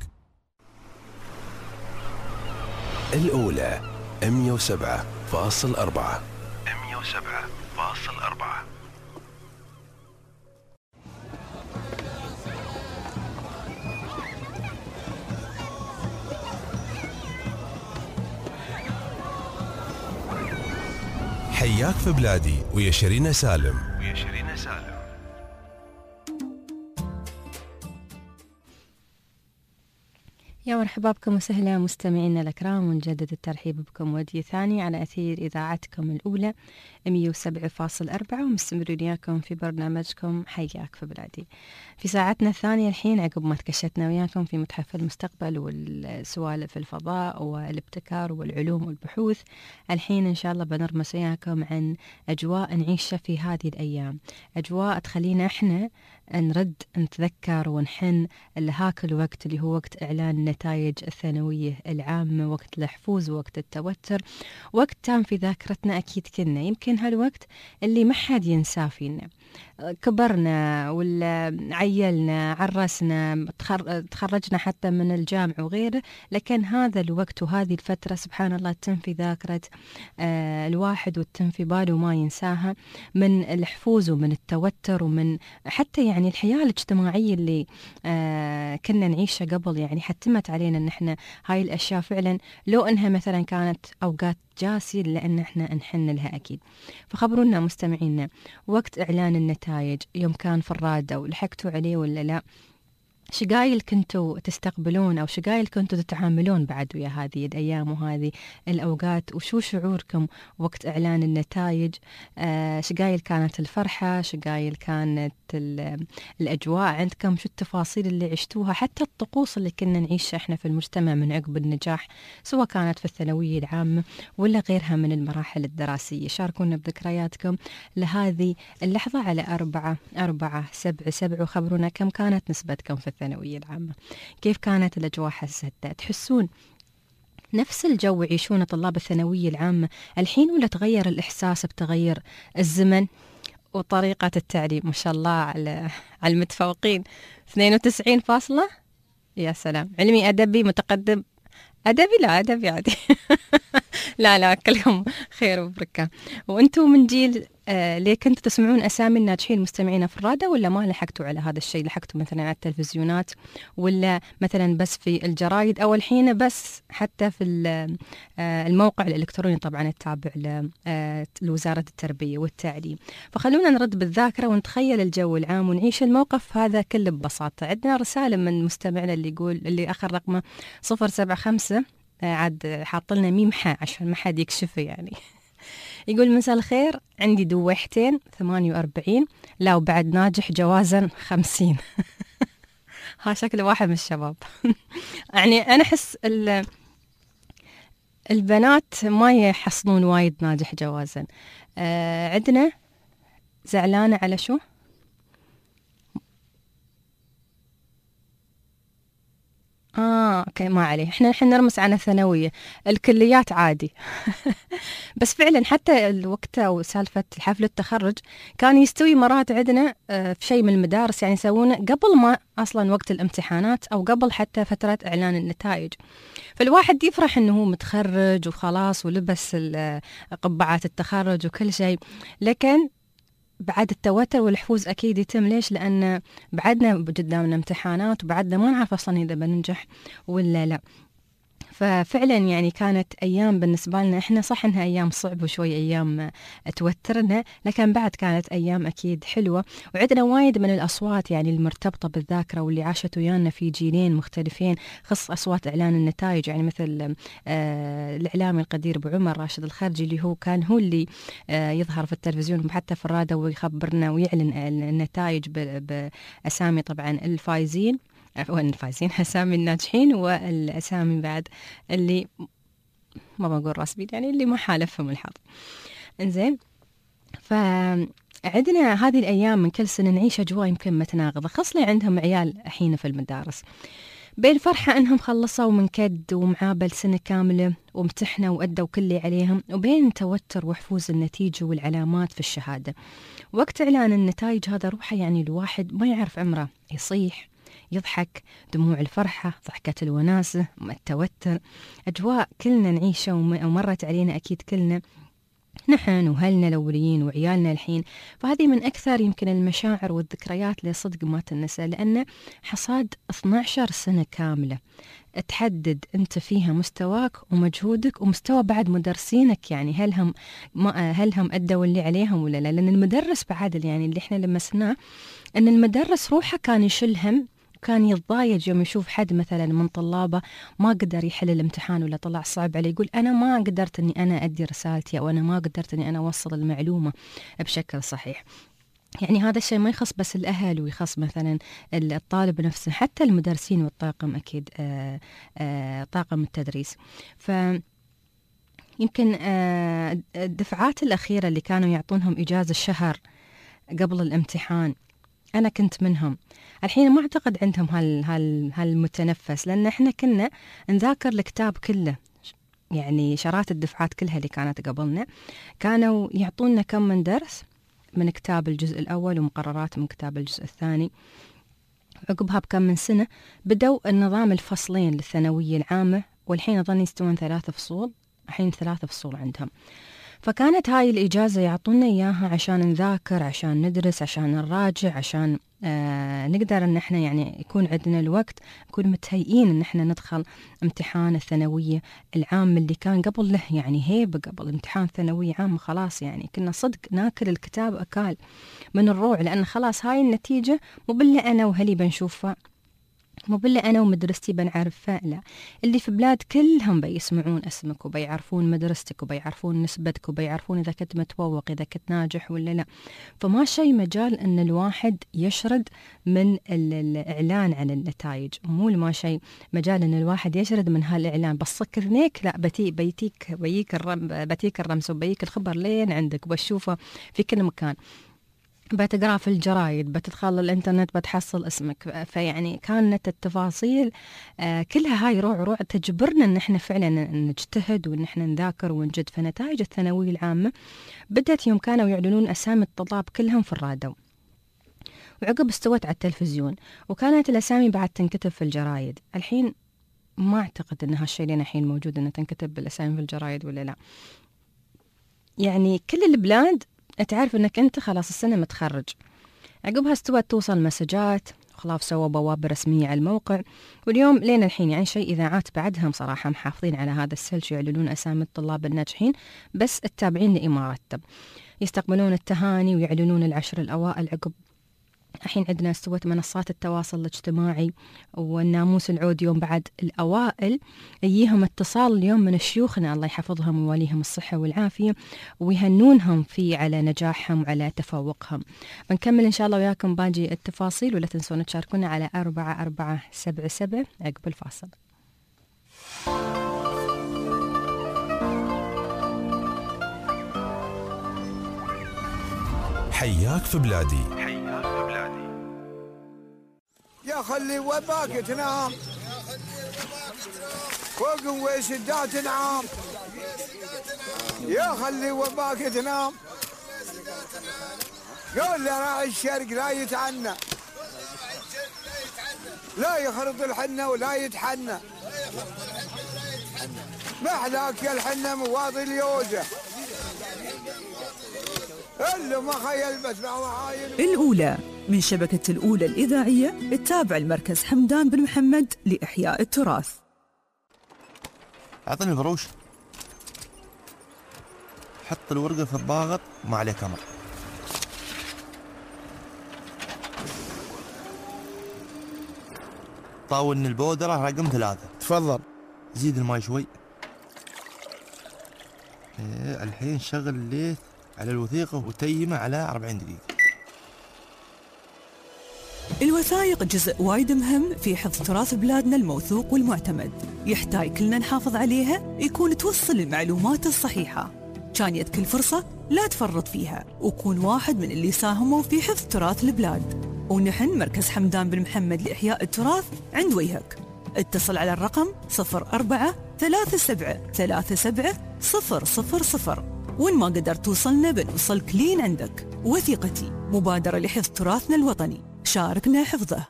الأولى 107.4. 107.4. حياك في بلادي ويا شيرين سالم. يا مرحبا بكم وسهلا مستمعينا الأكرام، ونجدد الترحيب بكم ودي ثاني على أثير إذاعتكم الأولى 107.4، ومستمرين وياكم في برنامجكم حياك في بلادي. في ساعتنا الثانية الحين عقب ما تكشتنا وياكم في متحف المستقبل والسوالف الفضاء والابتكار والعلوم والبحوث، الحين إن شاء الله بنرمس وياكم عن أجواء نعيشها في هذه الأيام، أجواء تخلينا إحنا نرد نتذكر ونحن لهاك الوقت اللي هو وقت إعلان النتائج الثانوية العامة، وقت الحفوظ، وقت التوتر، وقت تام في ذاكرتنا أكيد كلنا. يمكن هالوقت اللي ما حد ينساه فينا، كبرنا ولا عيلنا عرسنا تخرجنا حتى من الجامعة وغيره، لكن هذا الوقت وهذه الفترة سبحان الله تتم في ذاكرة الواحد وتتم في باله وما ينساها، من الحفوظ ومن التوتر ومن حتى يعني الحياة الاجتماعية اللي كنا نعيشها قبل. يعني حتمت علينا ان احنا هاي الاشياء فعلا لو انها مثلا كانت اوقات جاسية لان احنا نحن لها اكيد. فخبرونا مستمعينا، وقت اعلان النتائج يوم كان في الرادة ولحقتوا عليه ولا لا؟ شقايل كنتوا تستقبلون أو شقايل كنتوا تتعاملون بعد ويا هذه الأيام وهذه الأوقات؟ وشو شعوركم وقت إعلان النتائج؟ شقايل كانت الفرحة، شقايل كانت الأجواء عندكم، شو التفاصيل اللي عشتوها، حتى الطقوس اللي كنا نعيشها إحنا في المجتمع من عقب النجاح، سواء كانت في الثانوية العامة ولا غيرها من المراحل الدراسية. شاركونا بذكرياتكم لهذه اللحظة على 4477 وخبرونا كم كانت نسبتكم في الثانوية العامة، كيف كانت الأجواء حسيتها؟ تحسون نفس الجو يعيشون طلاب الثانوية العامة الحين ولا تغير الإحساس بتغير الزمن وطريقة التعليم؟ ما شاء الله على المتفوقين 92 فاصلة، يا سلام. علمي أدبي متقدم، أدبي لا أدبي عادي لا كلهم خير وبركة. وأنتم من جيل ليه كنتوا تسمعون أسامي الناجحين مستمعين في الرادة ولا ما لحقتوا على هذا الشيء؟ لحقتوا مثلا على التلفزيونات ولا مثلا بس في الجرايد أو الحين بس حتى في الموقع الإلكتروني طبعا التابع لوزارة التربية والتعليم؟ فخلونا نرد بالذاكرة ونتخيل الجو العام ونعيش الموقف هذا كله ببساطة. عندنا رسالة من مستمعنا اللي يقول، اللي آخر رقمه 075، عاد حاط لنا ميم حاء عشان ما حد يكشفه يعني. يقول مساء الخير، عندي دوحتين 48، لا وبعد ناجح جوازا 50 ها شكل واحد من الشباب يعني أنا أحس البنات ما يحصلون وايد ناجح جوازا. عندنا زعلانة على شو؟ اوكي ما عليه، احنا نرمس عن الثانوية، الكليات عادي بس فعلا حتى الوقت او سالفة حفل التخرج كان يستوي مرات عندنا في شيء من المدارس يعني يسوونه قبل ما اصلا وقت الامتحانات او قبل حتى فترة اعلان النتائج، فالواحد يفرح انه هو متخرج وخلاص ولبس قبعات التخرج وكل شيء، لكن بعد التوتر والحفوز أكيد يتم. ليش؟ لأن بعدنا قدامنا امتحانات وبعدنا ما نعرف أصلا إذا بننجح ولا لا. ففعلا يعني كانت أيام بالنسبة لنا إحنا، صح إنها أيام صعبة وشوي أيام توترنا، لكن بعد كانت أيام أكيد حلوة. وعندنا وايد من الأصوات يعني المرتبطة بالذاكرة واللي عاشت ويانا في جيلين مختلفين، خص أصوات إعلان النتائج، يعني مثل الإعلامي القدير أبو عمر راشد الخرجي اللي هو كان هو اللي يظهر في التلفزيون وحتى في الراديو ويخبرنا ويعلن النتائج بأسامي طبعا الفايزين، أسامي الناجحين والأسامي بعد اللي ما بقول راس بيد يعني اللي ما حالفهم الحظ. إنزين، فعندنا هذه الأيام من كل سنة نعيش أجواء يمكن متناقضة، خاصة عندهم عيال الحين في المدارس، بين فرحة أنهم خلصوا من كد ومعابل سنة كاملة وامتحنوا وأدوا كل اللي عليهم، وبين توتر وحفوز النتيجة والعلامات في الشهادة. وقت إعلان النتائج هذا روحه يعني الواحد ما يعرف عمره، يصيح يضحك، دموع الفرحة، ضحكة الوناسة، التوتر، أجواء كلنا نعيشها ومرت علينا أكيد كلنا نحن وهلنا الأوليين وعيالنا الحين. فهذه من أكثر يمكن المشاعر والذكريات اللي صدق ما تنسى، لأن حصاد 12 سنة كاملة تحدد أنت فيها مستواك ومجهودك ومستوى بعد مدرسينك، يعني هل هم أدوا اللي عليهم ولا لا؟ لأن المدرس بعد يعني اللي إحنا لمسناه أن المدرس روحه كان يشيل هم، كان يتضايق يوم يشوف حد مثلا من طلابه ما قدر يحل الامتحان ولا طلع صعب عليه، يقول أنا ما قدرت أني أنا أدي رسالتي، أو أنا ما قدرت أني أنا أوصل المعلومة بشكل صحيح. يعني هذا الشيء ما يخص بس الأهل، ويخص مثلا الطالب نفسه، حتى المدرسين والطاقم أكيد طاقم التدريس. يمكن الدفعات الأخيرة اللي كانوا يعطونهم إجازة شهر قبل الامتحان أنا كنت منهم. الحين ما أعتقد عندهم هالمتنفس، لأن إحنا كنا نذاكر الكتاب كله، يعني شرات الدفعات كلها اللي كانت قبلنا كانوا يعطونا كم من درس من كتاب الجزء الأول ومقررات من كتاب الجزء الثاني. عقبها بكم من سنة بدوا النظام الفصلين للثانوية العامة، والحين أظن يستوون 3 فصول، الحين 3 فصول عندهم. فكانت هاي الإجازة يعطونا إياها عشان نذاكر، عشان ندرس، عشان نراجع، عشان نقدر ان احنا يعني يكون عندنا الوقت، نكون متهيئين ان احنا ندخل امتحان الثانوية العام اللي كان قبل له يعني هيبة. قبل امتحان ثانوية عامة خلاص يعني كنا صدق ناكل الكتاب أكال من الروع، لأن خلاص هاي النتيجة مو بالله أنا وهلي بنشوفها، مو بالله أنا ومدرستي بنعرفها، لا، اللي في بلاد كلهم بيسمعون اسمك وبيعرفون مدرستك وبيعرفون نسبتك وبيعرفون إذا كنت متفوق إذا كنت ناجح ولا لا. فما شيء مجال أن الواحد يشرد من الإعلان عن النتائج، مو ما شيء مجال أن الواحد يشرد من هالإعلان، بس صك ذنيك لا، بتيك الرمز وبيك الخبر لين عندك وبتشوفه في كل مكان، بتقرأ في الجرايد، بتدخل الانترنت بتحصل اسمك. فيعني كانت التفاصيل كلها هاي روع تجبرنا ان احنا فعلا نجتهد وان احنا نذاكر ونجد. فنتائج الثانوية العامة بدأت يوم كانوا يعلنون اسامي الطلاب كلهم في الراديو، وعقب استوت على التلفزيون، وكانت الاسامي بعد تنكتب في الجرايد. الحين ما اعتقد ان هالشيء لنا الحين موجود ان تنكتب بالاسامي في الجرايد ولا لا. يعني كل البلاد تعرف انك انت خلاص السنة متخرج. عقبها استوت توصل مسجات، وخلاف سووا بوابة رسمية على الموقع، واليوم لين الحين يعني شيء إذاعات بعدهم صراحة محافظين على هذا السلش، يعلنون أسامي الطلاب الناجحين بس التابعين لإمارات، يستقبلون التهاني ويعلنون العشر الأوائل. عقب الحين عندنا استوت منصات التواصل الاجتماعي والناموس العود، يوم بعد الأوائل يجيهم اتصال اليوم من شيوخنا الله يحفظهم ويوليهم الصحة والعافية، ويهنونهم على نجاحهم وعلى تفوقهم. بنكمل إن شاء الله وياكم باقي التفاصيل، ولا تنسون تشاركونا على 4477 عقب الفاصل. حياك في بلادي. يا خلي وباك تنام فوق ويسدا تنعام، يا خلي وباك تنام، قول راعي الشرق لا يتعنى، لا يخرط الحنة ولا يتحنى، محلاك يا الحنة مواضي اليوزة اللي ما خيل بس الأولى من شبكة الأولى الإذاعية التابع لمركز حمدان بن محمد لإحياء التراث. اعطني الفروش. حط الورقة في الضاغط وما عليه كمر. طاولني البودرة رقم 3. تفضل. زيد الماي شوي. الحين شغل الليث على الوثيقة وتيمه على 40 دقيقة. الوثائق جزء وايد مهم في حفظ تراث بلادنا الموثوق والمعتمد، يحتاج كلنا نحافظ عليها، يكون توصل المعلومات الصحيحة. كان يد كل فرصة لا تفرط فيها، وكون واحد من اللي ساهموا في حفظ تراث البلاد. ونحن مركز حمدان بن محمد لإحياء التراث عند وجهك. اتصل على الرقم 04 37 37 000. وإن ما قدرت توصلنا بنوصلك لين عندك. وثيقتي مبادرة لحفظ تراثنا الوطني، شاركنا حفظه.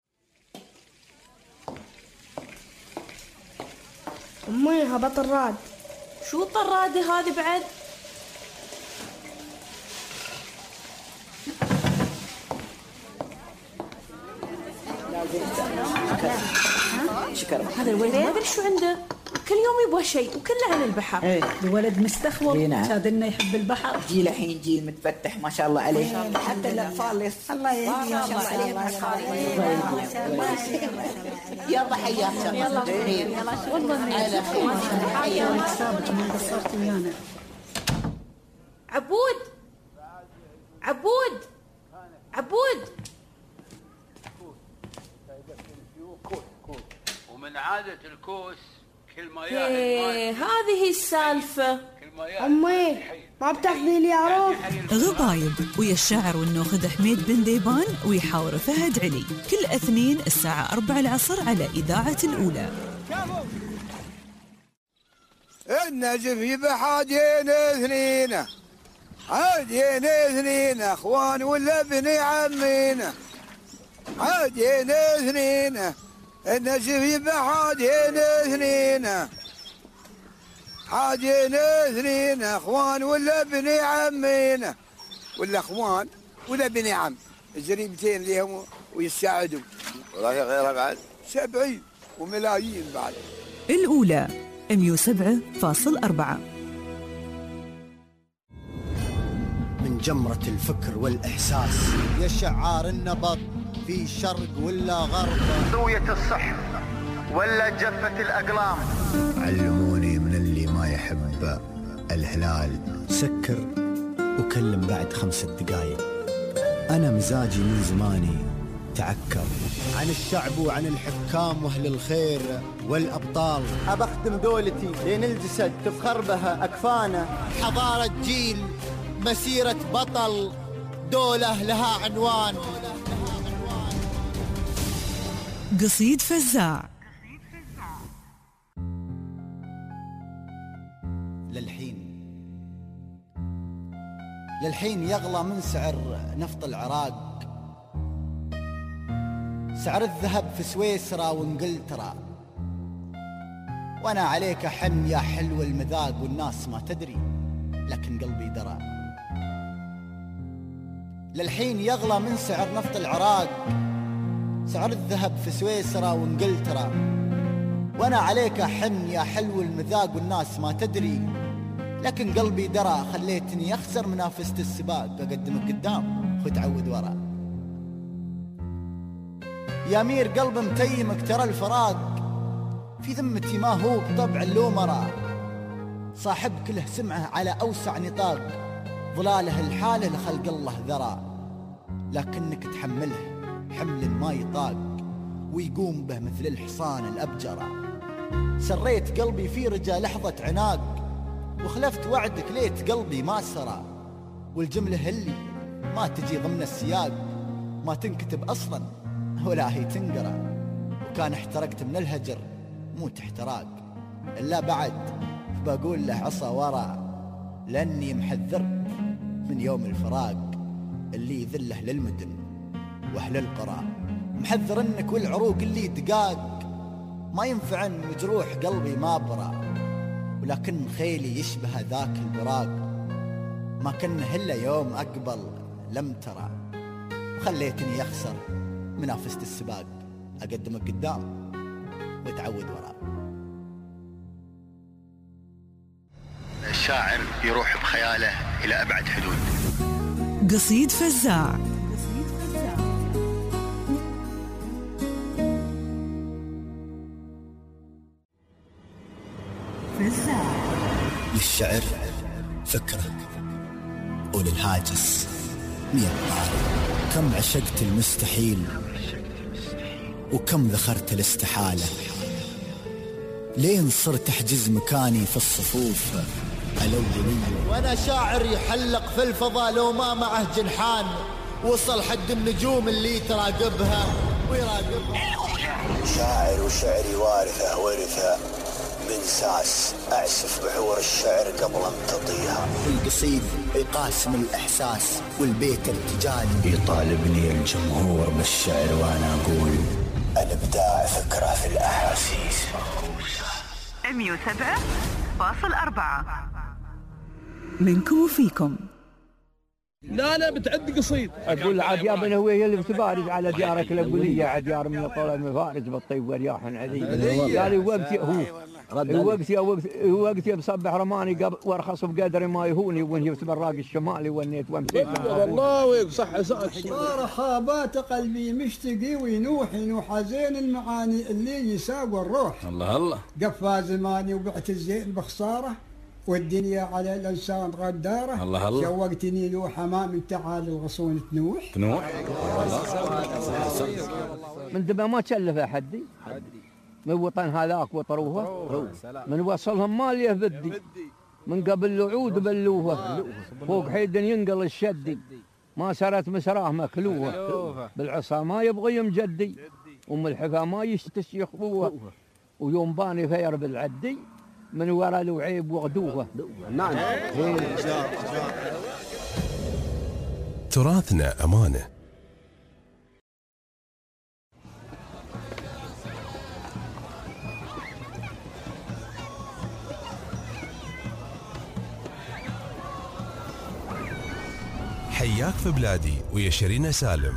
أمي هبط الراد. شو الطرادة هذه بعد؟ شكرا. هذا الولد ما ادري شو عنده، كل يوم يبغى شيء وكله عن البحر. ايه الولد مستخور. نعم. شادنا يحب البحر. جيل الحين جيل متفتح ما شاء الله عليه. حتى الاطفال الله يهديه ما شاء الله عليه. يلا حياك. يلا على خير. حياك سابق ما قصرت ويانا. عبود عبود عبود. ومن عادة الكوس كل ما ايه هذه السالفة. أمي ما بتاخذي لي عروض. غبايب ويا الشاعر والنوخذ حميد بن ديبان ويحاور فهد علي، كل اثنين الساعة 4 العصر على إذاعة الأولى. النجف يبح عادين اثنين، عادين اثنين اخوان ولا بني عمينا، عادين اثنين. النجف يبح عادين اثنين، عادين اثنين اخوان ولا بني عمينا، ولا اخوان ولا بني عم، الزريبتين ليهم ويساعدوا. والله غيرها بعد 70 وملايين بعد. الأولى 107.4. من جمرة الفكر والإحساس يا شعار النبض في شرق ولا غرب، ضوية الصح ولا جفة الأقلام. علموني من اللي ما يحب الهلال سكر وكلم بعد 5 دقايق. أنا مزاجي من زماني تعكر عن الشعب وعن الحكام وأهل الخير والأبطال. أبخدم دولتي لين الجسد تفخر بها أكفانا. حضارة جيل، مسيرة بطل، دولة لها عنوان. قصيد فزاع. للحين يغلى من سعر نفط العراق، سعر الذهب في سويسرا وانجلترا، وانا عليك حن يا حلو المذاق والناس ما تدري لكن قلبي درى. للحين يغلى من سعر نفط العراق، سعر الذهب في سويسرا وانجلترا، وانا عليك حن يا حلو المذاق والناس ما تدري لكن قلبي درى. خليتني اخسر منافسة السباق، اقدمك قدام وتعود ورا. يا مير قلب متيمك ترى الفراق في ذمتي ما هو بطبع اللومرة، صاحب كله سمعه على اوسع نطاق، ظلاله الحاله لخلق الله ذرى، لكنك تحمله حمل ما يطاق ويقوم به مثل الحصان الابجره. سريت قلبي في رجا لحظة عناق، وخلفت وعدك ليت قلبي ما سرى، والجملة اللي ما تجي ضمن السياق ما تنكتب أصلا ولا هي تنقرأ، وكان احترقت من الهجر مو تحتراق، إلا بعد بقول له عصا ورا، لأني محذر من يوم الفراق اللي يذله للمدن وأهل القرى. محذر إنك والعروق اللي دقاق ما ينفع إن مجروح قلبي ما برا، ولكن خيلي يشبه ذاك البراق ما كنه إلا يوم أقبل لم ترى، وخليتني أخسر منافسة السباق، أقدمك قدام وتعود وراء. الشاعر يروح بخياله إلى أبعد حدود. قصيد فزاع. للشعر فكرة وللهاجس 100 طارق. كم عشقت المستحيل وكم ذخرت الاستحالة، لين صرت أحجز مكاني في الصفوف الأولية. وانا شاعر يحلق في الفضاء لو ما معه جنحان، وصل حد النجوم اللي تراقبها ويراقبها. شاعر وشعري ورثة من ساس، أعسف بحور الشعر قبل امتطيها. القصيد يقاسم الإحساس والبيت ارتجالي، يطالبني الجمهور بالشعر وأنا أقول الإبداع فكرة في الأحاسيس. 107.4 منكم وفيكم. لا بتعد قصيد. اقول عاد يا بن هويه اللي بتبارز على ديارك الابوليه، عاد ديار من الطول المفارز بالطيب ورياح عذيب. قال وقتي بصبح رماني وارخص بقدر ما يهوني، واني في براق الشمالي ونيت ومسيت. والله ويك صح صار خابات قلبي مشتقي وينوح حزين المعاني اللي يساوي الروح. الله قفا زماني وبعت الزين بخساره، والدنيا على الانسان غداره. الله شوقتني لوح امام تعال الغصون تنوح. من دبا ما تشلف احدي من وطن هذاك وطروها، من وصلهم ماليه بدي، من قبل الوعود بلوها، فوق حيد ينقل الشدي، ما سرت مسراه مكلوها، بالعصا ما يبغي يمجدي، وم الحفا ما يستشيخوها، ويوم باني فير بالعدي من وراء الوعيب وغدوها. نعم. تراثنا أمانة. حياك في بلادي ويا شيرين سالم.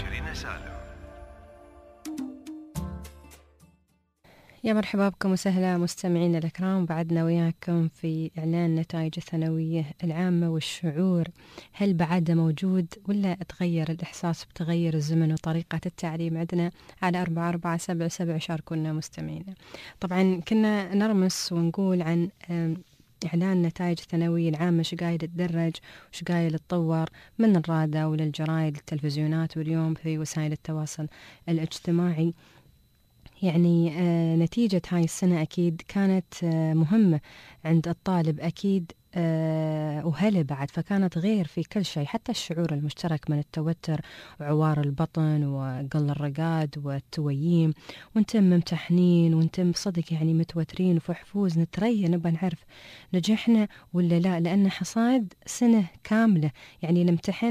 يا مرحبا بكم وسهلا مستمعينا الكرام، بعدنا وياكم في إعلان نتائج الثانوية العامة والشعور. هل بعده موجود ولا تغير الإحساس بتغير الزمن وطريقة التعليم؟ عندنا على 4477 شاركونا مستمعينا. طبعا كنا نرمس ونقول عن إعلان نتائج الثانوية العامة، شو قايل تدرج وش قايل تطور من الرادة وللجرايد التلفزيونات واليوم في وسائل التواصل الاجتماعي. يعني نتيجة هاي السنة أكيد كانت مهمة عند الطالب أكيد، وهلا بعد فكانت غير في كل شيء، حتى الشعور المشترك من التوتر وعوار البطن وقل الرقاد والتوييم، وانتم ممتحنين وانتم صدق يعني متوترين وفي حفوز نتريا نبغى نعرف نجحنا ولا لا، لأن حصاد سنة كاملة يعني نمتحن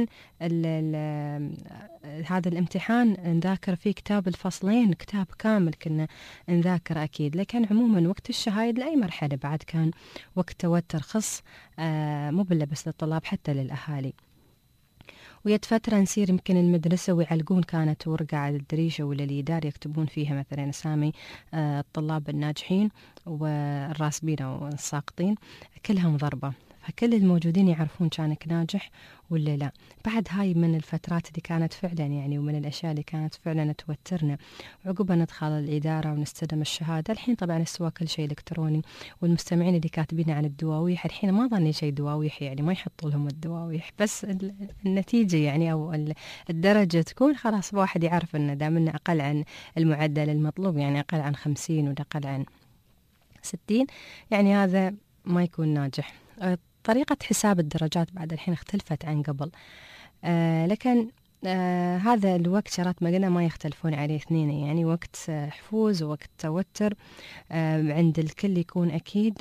هذا الامتحان نذاكر فيه كتاب الفصلين، كتاب كامل كنا نذاكر أكيد. لكن عموما وقت الشهايد لأي مرحلة بعد كان وقت توتر خص، مو بس للطلاب حتى للأهالي. ويد فترة نسير يمكن المدرسة ويعلقون كانت ورقة على الدريشة ولا الإدار يكتبون فيها مثلا أسامي الطلاب الناجحين والراسبين أو الساقطين، كلها ضربة، فكل الموجودين يعرفون كانك ناجح ولا لا. بعد هاي من الفترات اللي كانت فعلا يعني ومن الأشياء اللي كانت فعلا توترنا، وعقبها ندخل الإدارة ونستلم الشهادة. الحين طبعا استوى كل شيء إلكتروني، والمستمعين اللي كاتبين عن الدواويح الحين ما ظني شيء دواويح، يعني ما يحطوا لهم الدواويح، بس النتيجة يعني أو الدرجة تكون خلاص واحد يعرف أنه دامنا أقل عن المعدل المطلوب، يعني أقل عن 50 ولا أقل عن 60، يعني هذا ما يكون ناجح. طريقة حساب الدرجات بعد الحين اختلفت عن قبل، لكن هذا الوقت شرط ما قلنا ما يختلفون عليه اثنين، يعني وقت حفوز ووقت توتر عند الكل يكون أكيد.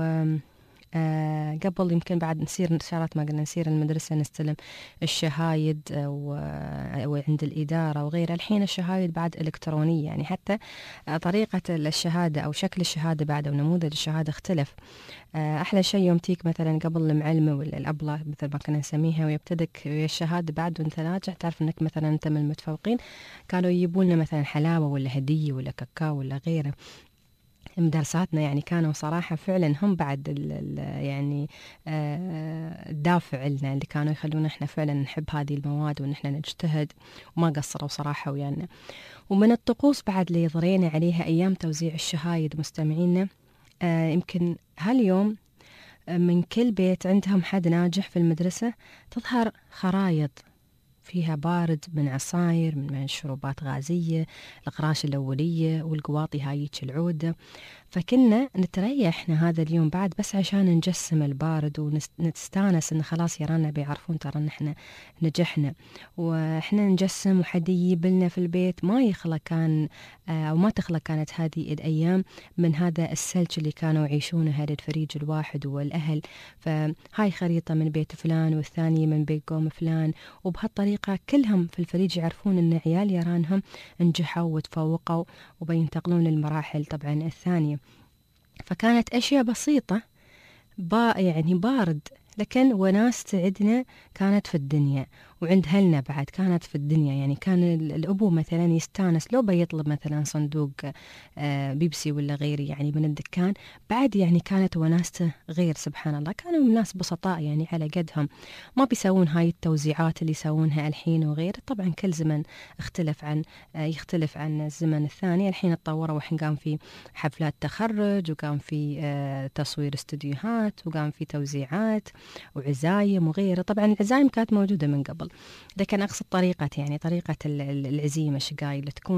قبل يمكن بعد نسير شارات ما قلنا نسير المدرسة نستلم الشهايد وعند الإدارة وغيرها، الحين الشهايد بعد إلكترونية، يعني حتى طريقة الشهادة أو شكل الشهادة بعد أو نموذج الشهادة اختلف. أحلى شيء يوم تيك مثلا قبل المعلمة ولا الأبلة مثل ما كنا نسميها ويبتدك الشهادة بعد وانت ناجح تعرف انك مثلا انت من المتفوقين، كانوا يجيبوا لنا مثلا حلاوة ولا هدية ولا كاكاو ولا غيره. مدرساتنا يعني كانوا صراحة فعلا هم بعد يعني الدافع لنا اللي كانوا يخلونا احنا فعلا نحب هذه المواد وان احنا نجتهد، وما قصروا صراحة ويانا. ومن الطقوس بعد اللي ضرينا عليها أيام توزيع الشهايد مستمعينا، يمكن هاليوم من كل بيت عندهم حد ناجح في المدرسة تظهر خرايط فيها بارد من عصاير، من مشروبات غازية، الأقراش الأولية والقواطي هايك العودة. فكنا نتريح احنا هذا اليوم بعد بس عشان نجسم البارد ونستانس ان خلاص يرانا بيعرفون ترى ان احنا نجحنا، واحنا نجسم وحد يجيب لنا في البيت. ما يخلى كان او ما تخلى كانت هذه الايام من هذا السلج اللي كانوا يعيشونه هذا الفريج الواحد والاهل. فهاي خريطة من بيت فلان والثانية من بيت قوم فلان، وبهالطريقة كلهم في الفريج يعرفون ان عيال يرانهم نجحوا وتفوقوا وبينتقلون للمراحل طبعا الثانية. فكانت أشياء بسيطة يعني بارد، لكن وناس تعدنا كانت في الدنيا، وعند هلنا بعد كانت في الدنيا. يعني كان الأبو مثلا يستانس لو بيطلب مثلا صندوق بيبسي ولا غيري يعني من الدكان، بعد يعني كانت وناسته غير. سبحان الله كانوا ناس بسطاء يعني على قدهم، ما بيسوون هاي التوزيعات اللي يسوونها الحين وغيره. طبعا كل زمن يختلف عن الزمن الثاني. الحين تطوروا وحين قام في حفلات تخرج، وقام في تصوير استوديوهات، وقام في توزيعات وعزايم وغيره. طبعا العزايم كانت موجودة من قبل، لكن أقصد طريقة العزيمة الشقاي اللي تكون.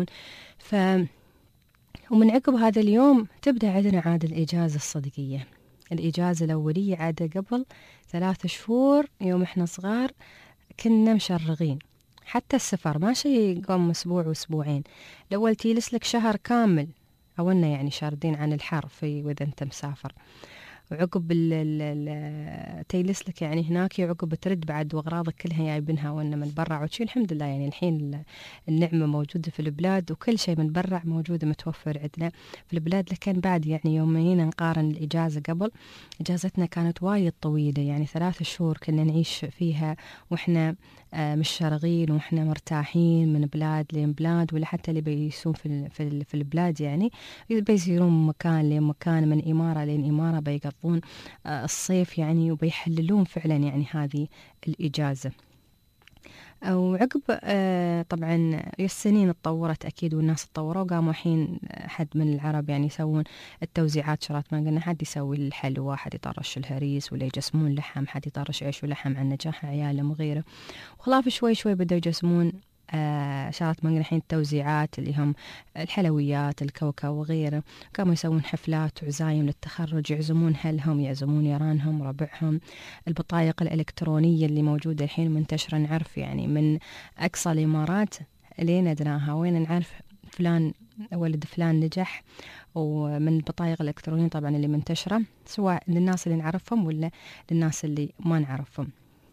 ومن عقب هذا اليوم تبدأ عندنا عاد الإجازة الصدقية. الإجازة الأولية عادة قبل 3 شهور يوم إحنا صغار كنا مشرغين، حتى السفر ما شيء قوم أسبوع وأسبوعين. الأول تيلس لك شهر كامل، أولنا يعني شاردين عن الحر في وإذا أنت مسافر، وعقب تيلس لك يعني هناك، وعقب ترد بعد واغراضك كلها جايبينها وانا من برا وشي. الحمد لله يعني الحين النعمه موجوده في البلاد، وكل شيء من برا موجود متوفر عندنا في البلاد. لكن بعد يعني يومين نقارن الاجازه قبل، اجازتنا كانت وايد طويله، يعني 3 شهور كنا نعيش فيها واحنا مش شارغين واحنا مرتاحين من بلاد لين بلاد. ولا حتى اللي بيسون في البلاد يعني بيسيرون مكان لين مكان، من اماره لين اماره، بيقضون الصيف يعني، وبيحللون فعلا يعني هذه الإجازة. وعقب طبعا السنين اتطورت أكيد، والناس اتطوروا، وقاموا الحين حد من العرب يعني يسوون التوزيعات. شرات ما قلنا حد يسوي الحلوى، حد يطرش الهريس، ولا يجسمون لحم، حد يطرش عيش ولحم عن نجاح عيالهم وغيره. وخلاف شوي بدأوا يجسمون شارات ما قلنا الحين التوزيعات اللي هم الحلويات، الكوكا وغيره. قاموا يسوون حفلات وعزايم للتخرج، يعزمون أهلهم، يعزمون يرانهم، ربعهم. البطايق الإلكترونية اللي موجودة الحين منتشرة، نعرف يعني من أقصى الإمارات لين أدناها وين نعرف فلان ولد فلان نجح. ومن البطايق الإلكترونية طبعا اللي منتشرة، سواء للناس اللي نعرفهم ولا للناس اللي ما نعرفهم.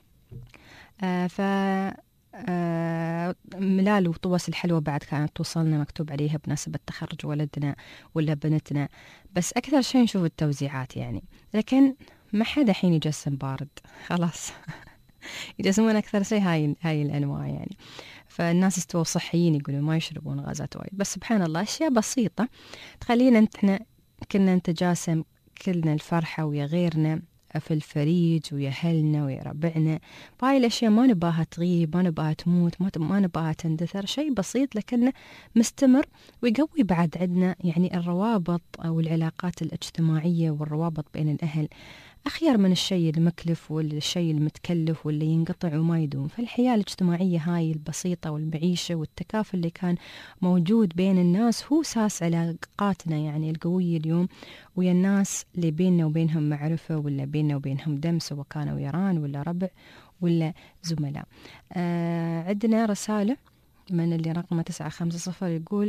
ملال وطوس الحلوة بعد كانت توصلنا مكتوب عليها بنسبة تخرج ولدنا ولا بنتنا. بس أكثر شيء نشوف التوزيعات يعني، لكن ما حدا حين يجسم بارد خلاص يجسمون أكثر شيء هاي الأنواع يعني. فالناس استووا صحيين، يقولون ما يشربون غازات وايد. بس سبحان الله أشياء بسيطة تخلينا احنا كلنا نتجاسم كلنا الفرحة ويا غيرنا في الفريج ويا أهلنا ويا ربعنا. فهاي الأشياء ما نباها تغيب، ما نباها تموت، ما نباها تندثر. شيء بسيط لكنه مستمر ويقوي بعد عندنا يعني الروابط أو العلاقات الاجتماعية والروابط بين الأهل، أخير من الشيء المكلف والشيء المتكلف واللي ينقطع وما يدوم. فالحياة الاجتماعية هاي البسيطة والمعيشة والتكافل اللي كان موجود بين الناس هو ساس علاقاتنا يعني القوية اليوم ويا الناس اللي بيننا وبينهم معرفة، ولا بيننا وبينهم دم، سواء كانوا يران ولا ربع ولا زملاء. عندنا رسالة من اللي رقمه 950 يقول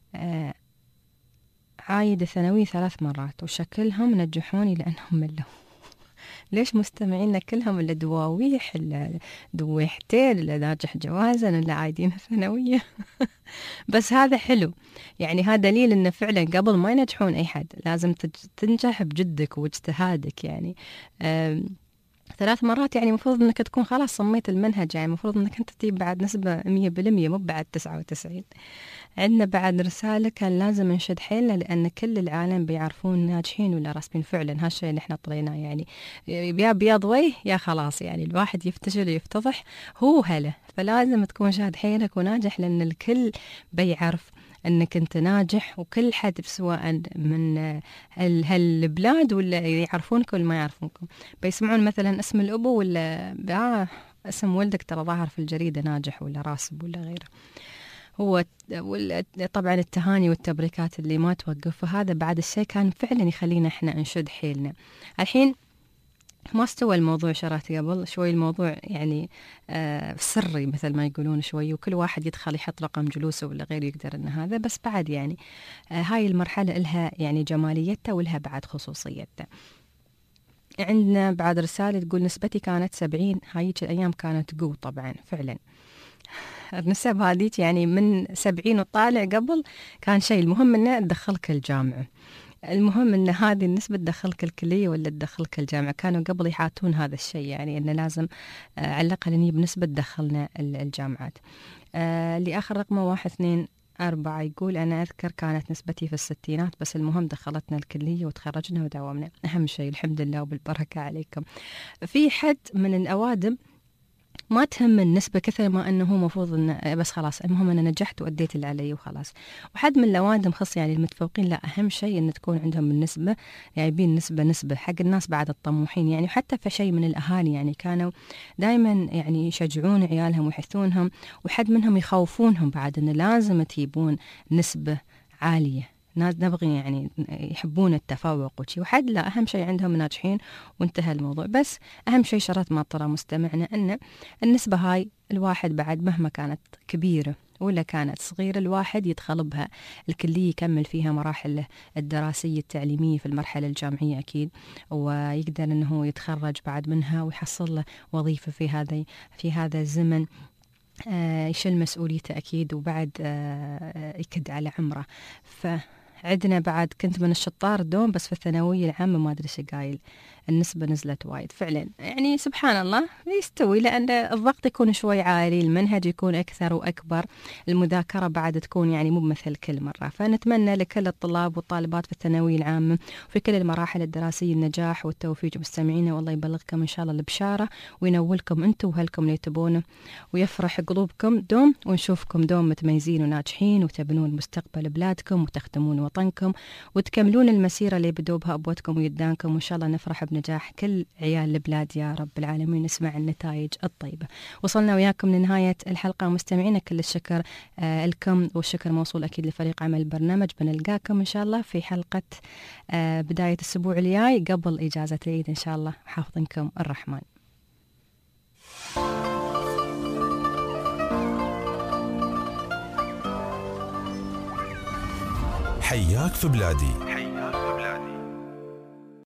عايدة ثانوي 3 مرات وشكلهم نجحوني لأنهم ملوا. ليش مستمعينا كلهم إلا دواويح، إلا دويحتين، إلا ناجح جوازا، إلا عايدين ثانوية؟ بس هذا حلو يعني، هذا دليل إنه فعلا قبل ما ينجحون أي حد لازم تنجح بجدك واجتهادك يعني. 3 مرات يعني المفروض انك تكون خلاص صميت المنهج، يعني المفروض انك انت تجيب بعد نسبة 100% مو بعد 99. عندنا بعد رسالة كان لازم نشد حيلنا لأن كل العالم بيعرفون ناجحين ولا راسبين. فعلا هالشيء اللي احنا طليناه، يعني يا بياض وجه يا خلاص، يعني الواحد يفتشل ويفتضح هو هلا. فلازم تكون شاد حيلك وناجح لأن الكل بيعرف انك انت ناجح، وكل حد سواء من هالبلاد ولا يعرفونك ولا ما يعرفونكم بيسمعون مثلا اسم الابو ولا اسم ولدك ترى ظاهر في الجريدة ناجح ولا راسب ولا غيره. هو طبعا التهاني والتبريكات اللي ما توقف، فهذا بعد الشيء كان فعلا يخلينا احنا نشد حيلنا. الحين ما استوى الموضوع شرات قبل شوي، الموضوع يعني سري مثل ما يقولون شوي، وكل واحد يدخل يحط رقم جلوسه ولا غيره يقدر ان هذا، بس بعد يعني هاي المرحلة لها يعني جماليتها ولها بعد خصوصيتها. عندنا بعد رسالة تقول نسبتي كانت 70، هايك الأيام كانت قوة طبعا فعلا. النسب هذيك يعني من 70 وطالع قبل كان شيء المهم انه تدخلك الجامعة، المهم ان هذه النسبة تدخلك الكلية ولا تدخلك الجامعة. كانوا قبل يحاتون هذا الشيء، يعني انه لازم على الأقل نجيب نسبة تدخلنا الجامعات. اللي آخر رقمه 124 يقول أنا أذكر كانت نسبتي في الستينات، بس المهم دخلتنا الكلية وتخرجنا وداومنا، أهم شيء الحمد لله وبالبركة عليكم. في حد من الأوادم ما تهم النسبة كثر ما أنه هو مفروض إنه بس خلاص المهم أنا نجحت وأديت اللي علي وخلاص. وحد من الأوادم خص يعني المتفوقين لا، أهم شيء إن تكون عندهم النسبة، يعني بين نسبة حق الناس بعد الطموحين يعني. حتى في شيء من الأهالي يعني كانوا دائما يعني يشجعون عيالهم ويحثونهم، وحد منهم يخوفونهم بعد إنه لازم تجيبون نسبة عالية، ناس نبغي يعني يحبون التفوق وشي، وحد لا أهم شيء عندهم ناجحين وانتهى الموضوع. بس أهم شيء شرط ما ترى مستمعنا أن النسبة هاي الواحد بعد مهما كانت كبيرة ولا كانت صغيرة الواحد يدخل بها الكلية يكمل فيها مراحل الدراسية التعليمية في المرحلة الجامعية أكيد، ويقدر أنه يتخرج بعد منها ويحصل له وظيفة في هذا الزمن، يشيل مسؤوليته أكيد، وبعد يكد على عمره. فعندنا بعد كنت من الشطار دوم، بس في الثانوية العامة ما أدري شو قايل النسبة نزلت وايد فعلا. يعني سبحان الله يستوي، لأن الضغط يكون شوي عالي، المنهج يكون أكثر وأكبر، المذاكرة بعد تكون يعني مو بمثل كل مرة. فنتمنى لكل الطلاب والطالبات في الثانوية العامة وفي كل المراحل الدراسية النجاح والتوفيق. مستمعينا والله يبلغكم إن شاء الله البشارة وينولكم أنتم وهلكم اللي تبونه، ويفرح قلوبكم دوم، ونشوفكم دوم متميزين وناجحين، وتبنون مستقبل بلادكم وتخدمون وطنكم وتكملون المسيرة اللي بدوا بها أبوتكم ويدانكم. وإن شاء الله نفرح بنجاح كل عيال البلاد يا رب العالمين، نسمع النتائج الطيبة. وصلنا وياكم لنهاية الحلقة مستمعينا، كل الشكر لكم، والشكر موصول أكيد لفريق عمل البرنامج. بنلقاكم إن شاء الله في حلقة بداية الأسبوع الجاي قبل إجازة العيد إن شاء الله، حافظكم الرحمن. حياك في بلادي.